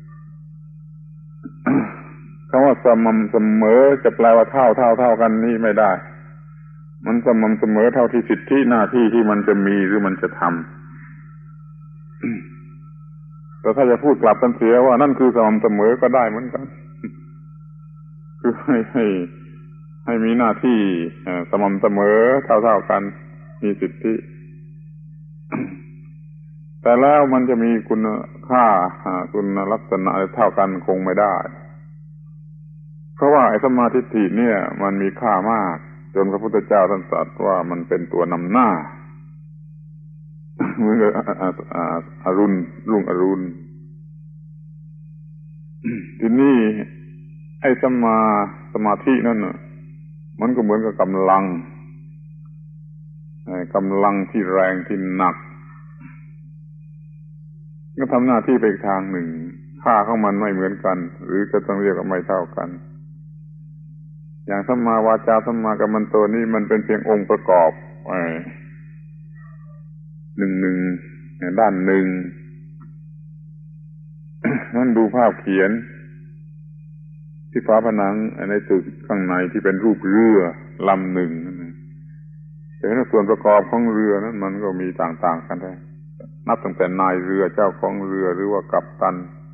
คำว่าสม่ำเสมอจะแปลว่าเท่าเท่าเท่ากันนี่ไม่ได้มันสม่ำเสมอเท่าที่สิทธิหน้าที่ที่มันจะมีหรือมันจะทำแต่ถ้าจะพูดกลับกันเสียว่านั่นคือสม่ำเสมอก็ได้เหมือนกันคือให้ให้ให้มีหน้าที่สม่ำเสมอเท่าเท่ากันมีสิทธิแต่แล้วมันจะมีคุณค่าคุณลักษณะเท่ากันคงไม่ได้เพราะว่าไอ้สัมมาทิฏฐิเนี่ยมันมีค่ามากจนพระพุทธเจ้าท่านตรัสว่ามันเป็นตัวนำหน้าเหมือนกับอรุณรุ่งอรุณทีนี้ไอ้สัมมาสมาธินั่นน่ะมันก็เหมือนกับกำลังกำลังที่แรงที่หนักก็ทำหน้าที่ไปอีกทางหนึ่งค่าของมันไม่เหมือนกันหรือจะต้องเรียกว่าไม่เท่ากันอย่างสัมมาวาจาสัมมากัมมันโตนี่มันเป็นเพียงองค์ประกอบหนึ่งหนึ่งด้านหนึ่งนั่นดูภาพเขียนที่ฝาผนังในตึกข้างในที่เป็นรูปเรือลำหนึ่งแต่ในส่วนประกอบของเรือนั้นมันก็มีต่างๆกันได้นับตั้งแต่นายเรือเจ้าของเรือหรือว่ากัปตัน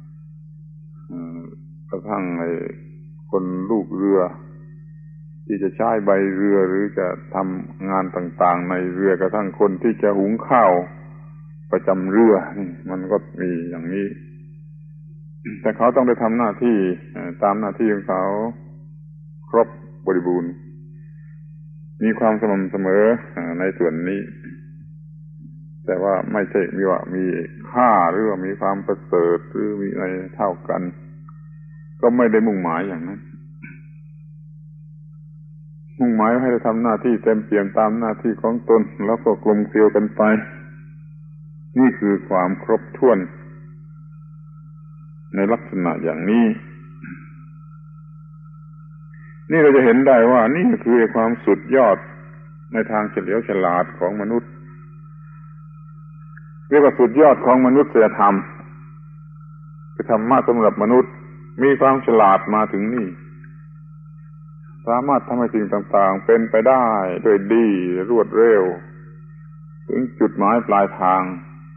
กระทั่งไอ้คนลูกเรือที่จะใช้ใบเรือหรือจะทำงานต่างๆในเรือกระทั่งคนที่จะหุงข้าวประจำเรือนี่มันก็มีอย่างนี้แต่เขาต้องได้ทำหน้าที่ตามหน้าที่ของเขาครบบริบูรณ์มีความสม่ำเสมอในส่วนนี้แต่ว่าไม่ใช่มีว่ามีค่าหรือว่ามีความประเสริฐหรือมีอะไรเท่ากันก็ไม่ได้มุ่งหมายอย่างนั้นมุ่งหมายให้ได้ทำหน้าที่เต็มเปี่ยมตามหน้าที่ของตนแล้วก็กลมเกลียวกันไปนี่คือความครบถ้วนในลักษณะอย่างนี้นี่เราจะเห็นได้ว่านี่คือความสุดยอดในทางเฉลียวฉลาดของมนุษย์เรียกว่าสุดยอดของมนุษยธรรมคือธรรมะสำหรับมนุษย์มีความฉลาดมาถึงนี่สามารถทำให้สิ่งต่างๆเป็นไปได้โดยดีรวดเร็วถึงจุดหมายปลายทาง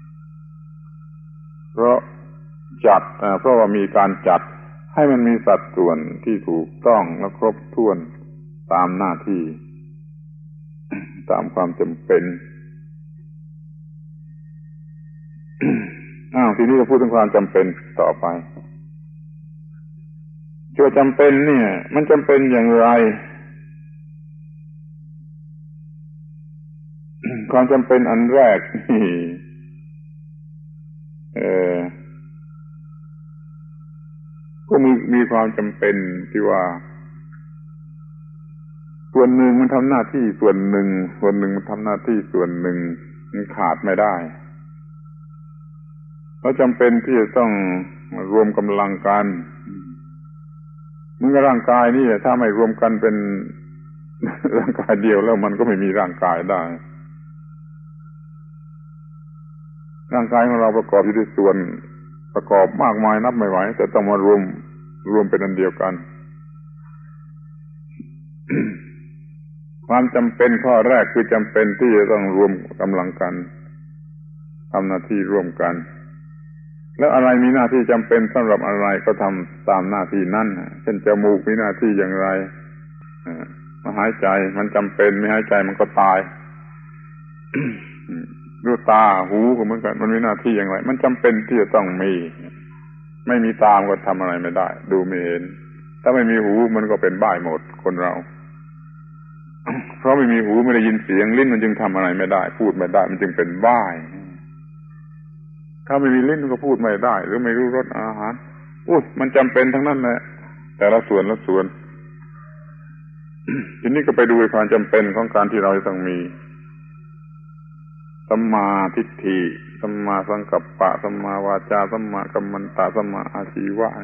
เพราะจัดเพราะว่ามีการจัดให้มันมีสัดส่วนที่ถูกต้องและครบถ้วนตามหน้าที่ตามความจำเป็นอ้าวทีนี้เราพูดถึงความจำเป็นต่อไปที่ว่าจำเป็นเนี่ยมันจำเป็นอย่างไรความจำเป็นอันแรกนี่เออก็มีมีความจำเป็นที่ว่าส่วนหนึ่งมันทำหน้าที่ส่วนหนึ่งส่วนหนึ่งมันทำหน้าที่ส่วนหนึ่งมันขาดไม่ได้เพราะจำเป็นที่จะต้องรวมกำลังกันเหมือนกับร่างกายนี่ถ้าไม่รวมกันเป็นร่างกายเดียวแล้วมันก็ไม่มีร่างกายได้ร่างกายของเราประกอบอยู่ด้วยส่วนประกอบมากมายนับไม่ไหวแต่ต้องมารวมรวมเป็นอันเดียวกัน ความจำเป็นข้อแรกคือจำเป็นที่จะต้องรวมกำลังกันทำหน้าที่ร่วมกันแล้วอะไรมีหน้าที่จำเป็นสำหรับอะไรก็ทำตามหน้าที่นั้นเช่นจมูกมีหน้าที่อย่างไรมาหายใจมันจำเป็นไม่หายใจมันก็ตาย ดูตาหูก็เหมือนกันมันมีหน้าที่อย่างไรมันจำเป็นที่จะต้องมีไม่มีตามก็ทำอะไรไม่ได้ดูไม่เห็นถ้าไม่มีหูมันก็เป็นบ้าหมดคนเรา เพราะไม่มีหูไม่ได้ยินเสียงลิ้นมันจึงทำอะไรไม่ได้พูดไม่ได้มันจึงเป็นบ้าถ้าไม่มีลิ้นมันก็พูดไม่ได้หรือไม่รู้รสอาหารอู้มันจำเป็นทั้งนั้นแหละแต่ละส่วนละส่วน ทีนี้ก็ไปดูความจำเป็นของการที่เราจะต้องมีสัมมาทิฏฐิสัมมาสังกัปปะสัมมาวาจาสัมมากัมมันตะสัมมาอาชีวะ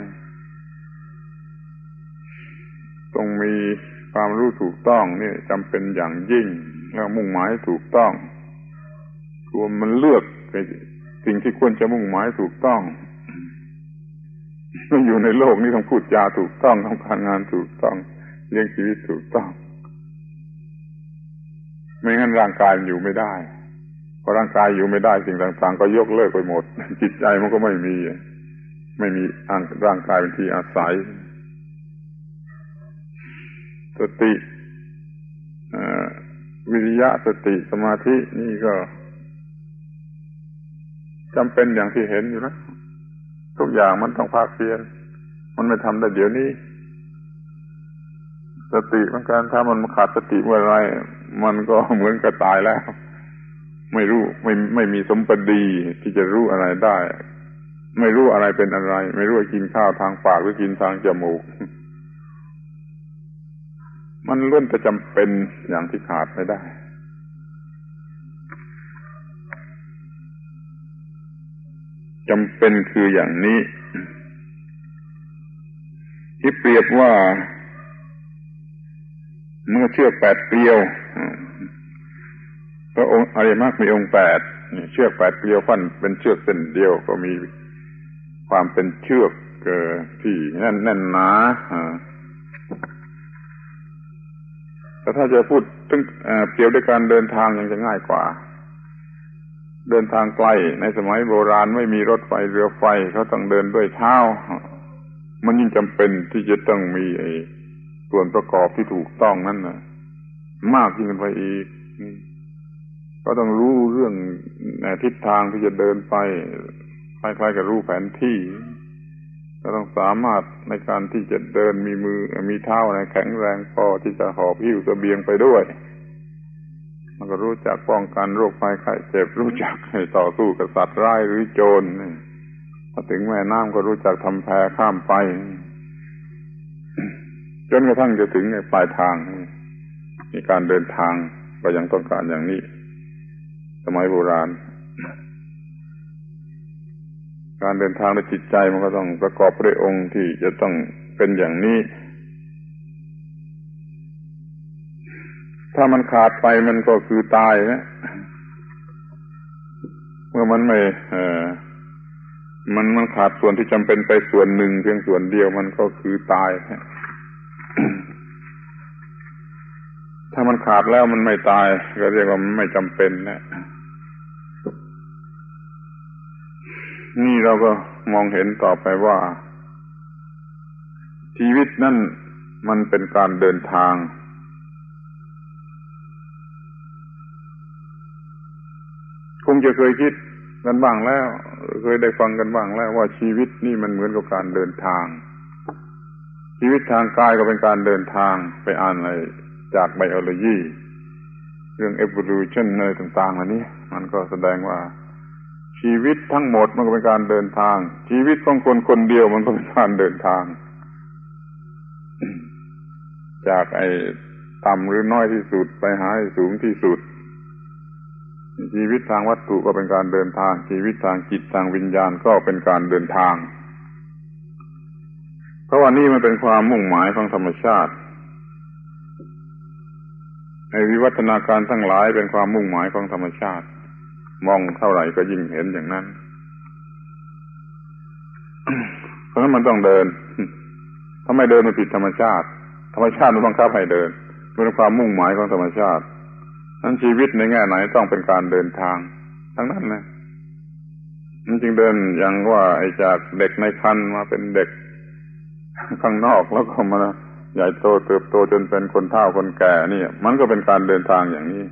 ต้องมีความรู้ถูกต้องนี่จำเป็นอย่างยิ่งแล้วมุ่งหมายถูกต้องควรมันเลือกสิ่งที่ควรจะมุ่งหมายถูกต้องมันอยู่ในโลกนี้ต้องพูดจาถูกต้องทำการงานถูกต้องเลี้ยงชีวิตถูกต้องไม่งั้นร่างกายมันอยู่ไม่ได้พอร่างกายอยู่ไม่ได้สิ่งต่างๆก็ยกเลิกไปหมดจิตใจมันก็ไม่มีไม่มีร่างกายเป็นที่อาศัยสติวิริยะสติสมาธินี่ก็จำเป็นอย่างที่เห็นอยู่นะทุกอย่างมันต้องภาคเพียรมันไม่ทำได้เดี๋ยวนี้สติเหมือนกันถ้ามันขาดสติเมื่อไรมันก็เหมือนกับตายแล้วไม่รู้ไม่ไม่มีสมปดีที่จะรู้อะไรได้ไม่รู้อะไรเป็นอะไรไม่รู้ว่ากินข้าวทางปากหรือกินทางจมูกมันล้วนแต่จำเป็นอย่างที่ขาดไม่ได้จำเป็นคืออย่างนี้ที่เปรียบว่าเมื่อเชือกแปดเกลียวพระองค์อริยมรรคมีองค์แปดเชือกแปดเกลียวฟันเป็นเชือกเส้นเดียวก็มีความเป็นเชือกที่แน่นแน่นหนาแต่ถ้าจะพูดถึงเกี่ยวด้วยการเดินทางยังจะง่ายกว่าเดินทางไกลในสมัยโบราณไม่มีรถไฟเรือไฟเขาต้องเดินด้วยเท้ามันยิ่งจำเป็นที่จะต้องมีไอ้ส่วนประกอบที่ถูกต้องนั่นน่ะมากยิ่งขึ้นไปอีกก็ต้องรู้เรื่องทิศทางที่จะเดินไปคล้ายๆกับรู้แผนที่ก็ต้องสามารถในการที่จะเดินมีมือมีเท้าอะไรแข็งแรงพอที่จะหอบหิ้วเสบียงไปด้วยมันก็รู้จักป้องกันโรคภัยไข้เจ็บรู้จักให้ต่อสู้กับสัตว์ร้ายหรือโจรพอถึงแม่น้ำก็รู้จักทำแพข้ามไปจนกระทั่งจะถึงในปลายทางมีการเดินทางก็ยังต้องการอย่างนี้สมัยโบราณการเดินทางในจิตใจมันก็ต้องประกอบด้วยองค์ที่จะต้องเป็นอย่างนี้ถ้ามันขาดไปมันก็คือตายนะเมื่อมันไม่เอ่อมันมันขาดส่วนที่จำเป็นไปส่วนหนึ่งเพียงส่วนเดียวมันก็คือตาย ถ้ามันขาดแล้วมันไม่ตายก็เรียกว่ามันไม่จำเป็นนะนี่เราก็มองเห็นต่อไปว่าชีวิตนั่นมันเป็นการเดินทางคงจะเคยคิดกันบ้างแล้วเคยได้ฟังกันบ้างแล้วว่าชีวิตนี่มันเหมือนกับการเดินทางชีวิตทางกายก็เป็นการเดินทางไปอ่านอะไรจากไบโอโลจีเรื่อง evolution อะไรต่างๆเหล่านี้มันก็แสดงว่าชีวิตทั้งหมดมันก็เป็นการเดินทางชีวิตของคนคนเดียวมันก็เป็นการเดินทางจากไอ้ต่ำหรือน้อยที่สุดไปหาให้สูงที่สุดชีวิตทางวัตถุก็เป็นการเดินทางชีวิตทางจิตทางวิญญาณก็เป็นการเดินทางเพราะว่านี่มันเป็นความมุ่งหมายของธรรมชาติในวิวัฒนาการทั้งหลายเป็นความมุ่งหมายของธรรมชาติมองเท่าไหร่ก็ยิ่งเห็นอย่างนั้น เพราะฉะนั้นมันต้องเดินถ้าไม่เดินมันผิดธรรมชาติธรรมชาติมันบังคับให้เดินเป็นความมุ่งหมายของธรรมชาตินั้นชีวิตในแง่ไหนต้องเป็นการเดินทางทั้งนั้นนะมันจึงเดินอย่างว่าไอ้จากเด็กในครรภ์มาเป็นเด็กข้างนอกแล้วก็มาใหญ่โตเติบโตจนเป็นคนเฒ่าคนแก่นี่มันก็เป็นการเดินทางอย่างนี้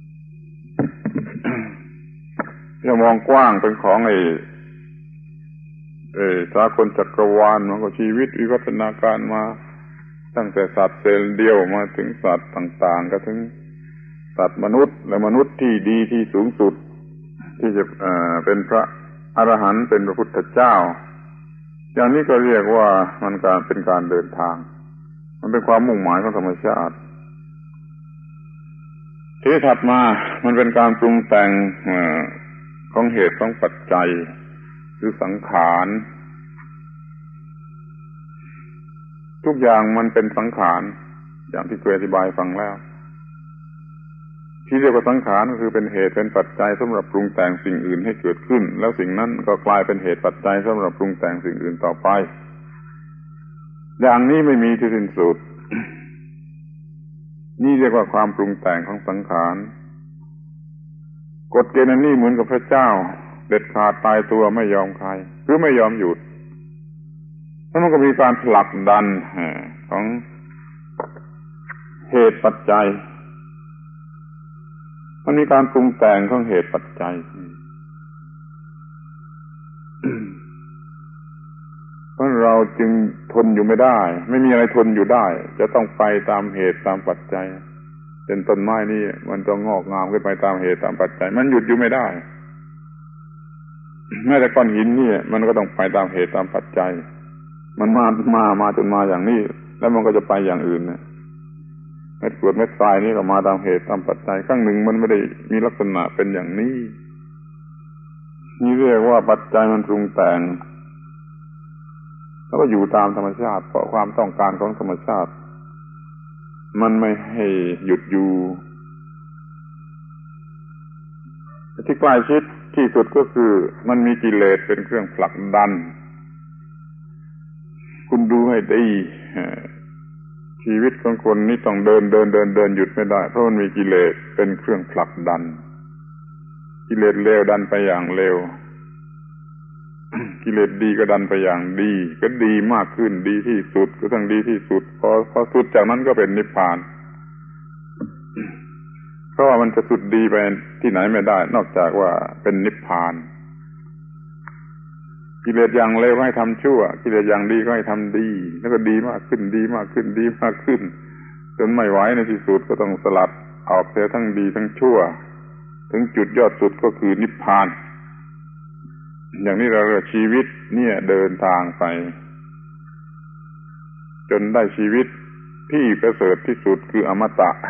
จะมองกว้างเป็นของไอ้เอ่อสากลจักรวาลมันก็ชีวิตวิวัฒนาการมาตั้งแต่สัตว์เซลล์เดียวมาถึงสัตว์ต่างๆก็ถึงสัตว์มนุษย์และมนุษย์ที่ดีที่สูงสุดที่จะเอ่อเป็นพระอรหันต์เป็นพระพุทธเจ้าอย่างนี้ก็เรียกว่ามันการเป็นการเดินทางมันเป็นความมุ่งหมายของธรรมชาติที่ถัดมามันเป็นการปรุงแต่งของเหตุของปัจจัยคือสังขารทุกอย่างมันเป็นสังขารอย่างที่เคยอธิบายฟังแล้วที่เรียกว่าสังขารก็คือเป็นเหตุเป็นปัจจัยสำหรับปรุงแต่งสิ่งอื่นให้เกิดขึ้นแล้วสิ่งนั้นก็กลายเป็นเหตุปัจจัยสำหรับปรุงแต่งสิ่งอื่นต่อไปอย่างนี้ไม่มีที่สิ้นสุด นี่เรียกว่าความปรุงแต่งของสังขารกฎเกณฑ์นี้เหมือนกับพระเจ้าเด็ดขาดตายตัวไม่ยอมใครหรือไม่ยอมหยุดแล้วมันก็มีการผลักดันของเหตุปัจจัยมันมีการปรุงแต่งของเหตุปัจจัย เพราะเราจึงทนอยู่ไม่ได้ไม่มีอะไรทนอยู่ได้จะต้องไปตามเหตุตามปัจจัยเป็นต้นไม้นี่มันต้องงอกงามขึ้นไปตามเหตุตามปัจจัยมันหยุดอยู่ไม่ได้แม้แต่ก้อนหินนี่มันก็ต้องไปตามเหตุตามปัจจัยมันมามามาจนมาอย่างนี้แล้วมันก็จะไปอย่างอื่นนะเม็ดกรวดเม็ดทรายนี่ก็มาตามเหตุตามปัจจัยครั้งหนึ่งมันไม่ได้มีลักษณะเป็นอย่างนี้นี่เรียกว่าปัจจัยมันปรุงแต่งแล้วก็อยู่ตามธรรมชาติเพราะความต้องการของธรรมชาติมันไม่ให้หยุดอยู่ที่ใกล้ชิดที่สุดก็คือมันมีกิเลสเป็นเครื่องผลักดันคุณดูให้ดีชีวิตของคนนี่ต้องเดินเดินเดินเดินหยุดไม่ได้เพราะมันมีกิเลสเป็นเครื่องผลักดันกิเลสเลวดันไปอย่างเลวกิเลสดีก็ดันไปอย่างดีก็ดีมากขึ้นดีที่สุดก็ทั้งดีที่สุดพอพอสุดจากนั้นก็เป็นนิพพานเพราะว่ามันจะสุดดีไปที่ไหนไม่ได้นอกจากว่าเป็นนิพพานกิเลสอย่างเลวให้ทำชั่วกิเลสอย่างดีก็ให้ทำดีแล้วก็ดีมากขึ้นดีมากขึ้นดีมากขึ้นจนไม่ไหวในที่สุดก็ต้องสลัดออกเสียทั้งดีทั้งชั่วถึงจุดยอดสุดก็คือนิพพานอย่างนี้เราเรียกชีวิตเนี่ยเดินทางไปจนได้ชีวิตที่ประเสริฐที่สุดคืออมตะ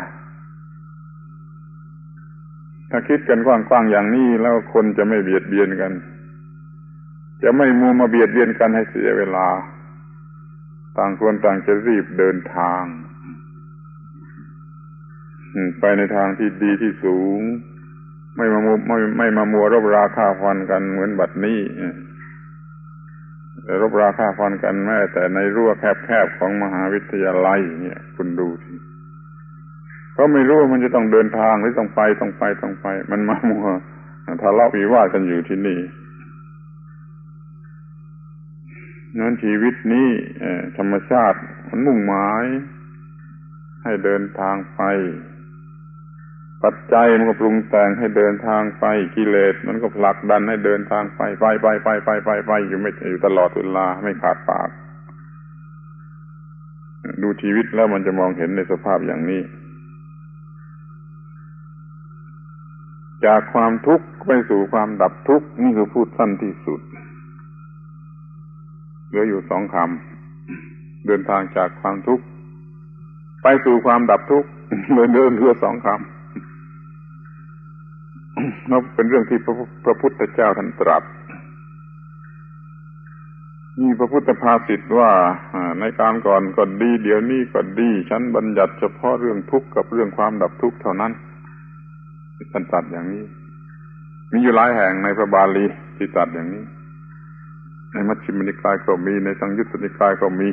ถ้าคิดกันกว้างๆอย่างนี้แล้วคนจะไม่เบียดเบียนกันจะไม่มัวมาเบียดเบียนกันให้เสียเวลาต่างคนต่างจะรีบเดินทางไปในทางที่ดีที่สูงไม่มามัวไม่ไม่มามัวรบราฆ่าฟันกันเหมือนบัดนี้แต่รบราฆ่าฟันกันแม้แต่ในรั้วแคบๆของมหาวิทยาลัยเนี่ยคุณดูสิเขาไม่รู้ว่ามันจะต้องเดินทางหรือต้องไปต้องไปต้องไปมันมามัวทะเลาะวิวาทกันอยู่ที่นี่นั้นชีวิตนี้ธรรมชาติมันมุ่งหมายให้เดินทางไปปัจจัยมันก็ปรุงแต่งให้เดินทางไปกิเลสมันก็ผลักดันให้เดินทางไปไปไปไปไปไปไปอยู่ไม่อยู่ตลอดเวลาไม่ขาดปากดูชีวิตแล้วมันจะมองเห็นในสภาพอย่างนี้จากความทุกข์ไปสู่ความดับทุกข์นี่คือพูดสั้นที่สุดเหลืออยู่สองคำเดินทางจากความทุกข์ไปสู่ความดับทุกข์เลยเดินเรือสองคำนั่นเป็นเรื่องที่พระพุทธเจ้าท่านตรัสมีพระพุทธภาษิตว่าในการก่อนก็ดีเดี๋ยวนี้ก็ดีฉันบัญญัติเฉพาะเรื่องทุกข์กับเรื่องความดับทุกข์เท่านั้นท่านตรัสอย่างนี้มีอยู่หลายแห่งในพระบาลีที่ตรัสอย่างนี้ในมัชฌิมนิกายก็มีในสังยุตตนิกายก็มี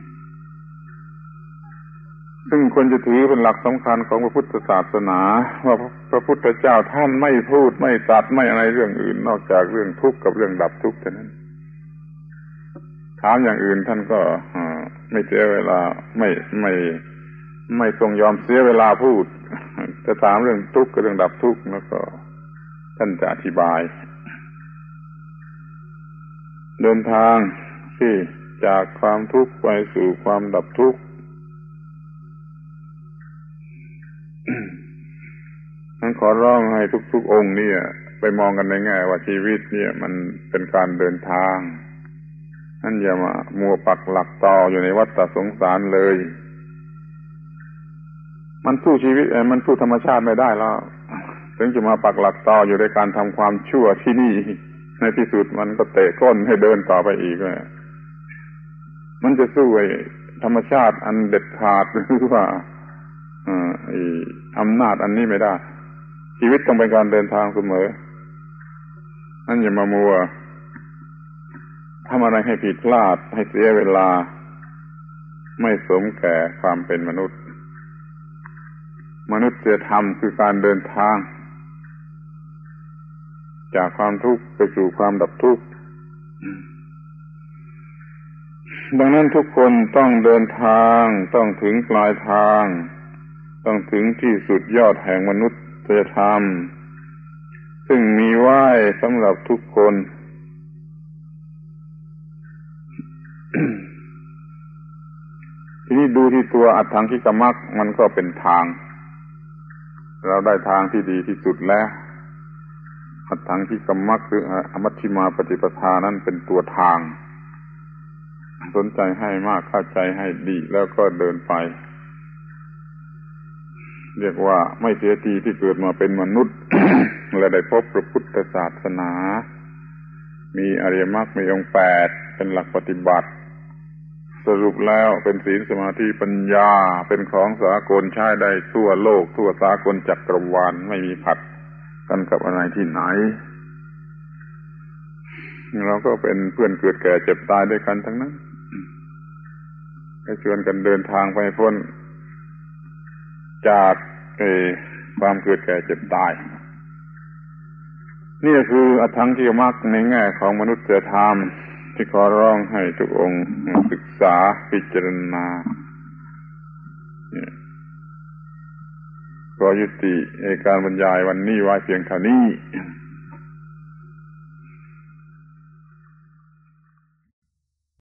ซึ่งคนจะถือเป็นหลักสำคัญของพระพุทธศาสนาว่าพระพุทธเจ้าท่านไม่พูดไม่ตรัสไม่อะไรเรื่องอื่นนอกจากเรื่องทุกข์กับเรื่องดับทุกข์เท่านั้นถามอย่างอื่นท่านก็ไม่เสียเวลาไม่ไม่ไม่ทรงยอมเสียเวลาพูดจะถามเรื่องทุกข์กับเรื่องดับทุกข์แล้วก็ท่านจะอธิบายเดินทางที่จากความทุกข์ไปสู่ความดับทุกข์ฉันขอร้องให้ทุกๆองค์เนี่ยไปมองกันในแง่ว่าชีวิตเนี่ยมันเป็นการเดินทางนั่นอย่ามามัวปักหลักต่ออยู่ในวัฏสงสารเลยมันสู้ชีวิตมันสู้ธรรมชาติไม่ได้แล้วถึงจะมาปักหลักต่ออยู่ในการทำความชั่วที่นี่ในที่สุดมันก็เตะก้นให้เดินต่อไปอีกเลยมันจะสู้ไอ้ธรรมชาติอันเด็ดขาดหรือว่าอ่าไอ้อำนาจอันนี้ไม่ได้ชีวิตต้องเป็นการเดินทางเสมอนั่นอย่ามามัวทำอะไรให้ผิดพลาดให้เสียเวลาไม่สมแก่ความเป็นมนุษย์มนุษยธรรมคือการเดินทางจากความทุกข์ไปสู่ความดับทุกข์ดังนั้นทุกคนต้องเดินทางต้องถึงปลายทางต้องถึงที่สุดยอดแห่งมนุษยธรรมซึ่งมีไว้สำหรับทุกคน ทีนี้ดูที่ตัวอัตถังคิกมรรคมันก็เป็นทางเราได้ทางที่ดีที่สุดแล้วอัตถังคิกมรรคคืออมัชฌิมาปฏิปทานั้นเป็นตัวทางสนใจให้มากเข้าใจให้ดีแล้วก็เดินไปเรียกว่าไม่เสียทีที่เกิดมาเป็นมนุษย์ และได้พบพระพุทธศาสนามีอริยมรรคมีองค์แปดเป็นหลักปฏิบัติสรุปแล้วเป็นศีลสมาธิปัญญาเป็นของสากลใช้ได้ทั่วโลกทั่วสากลจักรวาลไม่มีขัดกันกับอะไรที่ไหนเราก็เป็นเพื่อนเกิดแก่เจ็บตายด้วยกันทั้งนั้นให้ชวนกันเดินทางไปพ้นจากความเกิดแก่เจ็บตายนี่คืออัตถังคิกมรรคในแง่ของมนุษยธรรมที่ขอร้องให้ทุกองค์ศึกษาพิจารณาขอยุติการบรรยายวันนี้ไว้เพียงเท่านี้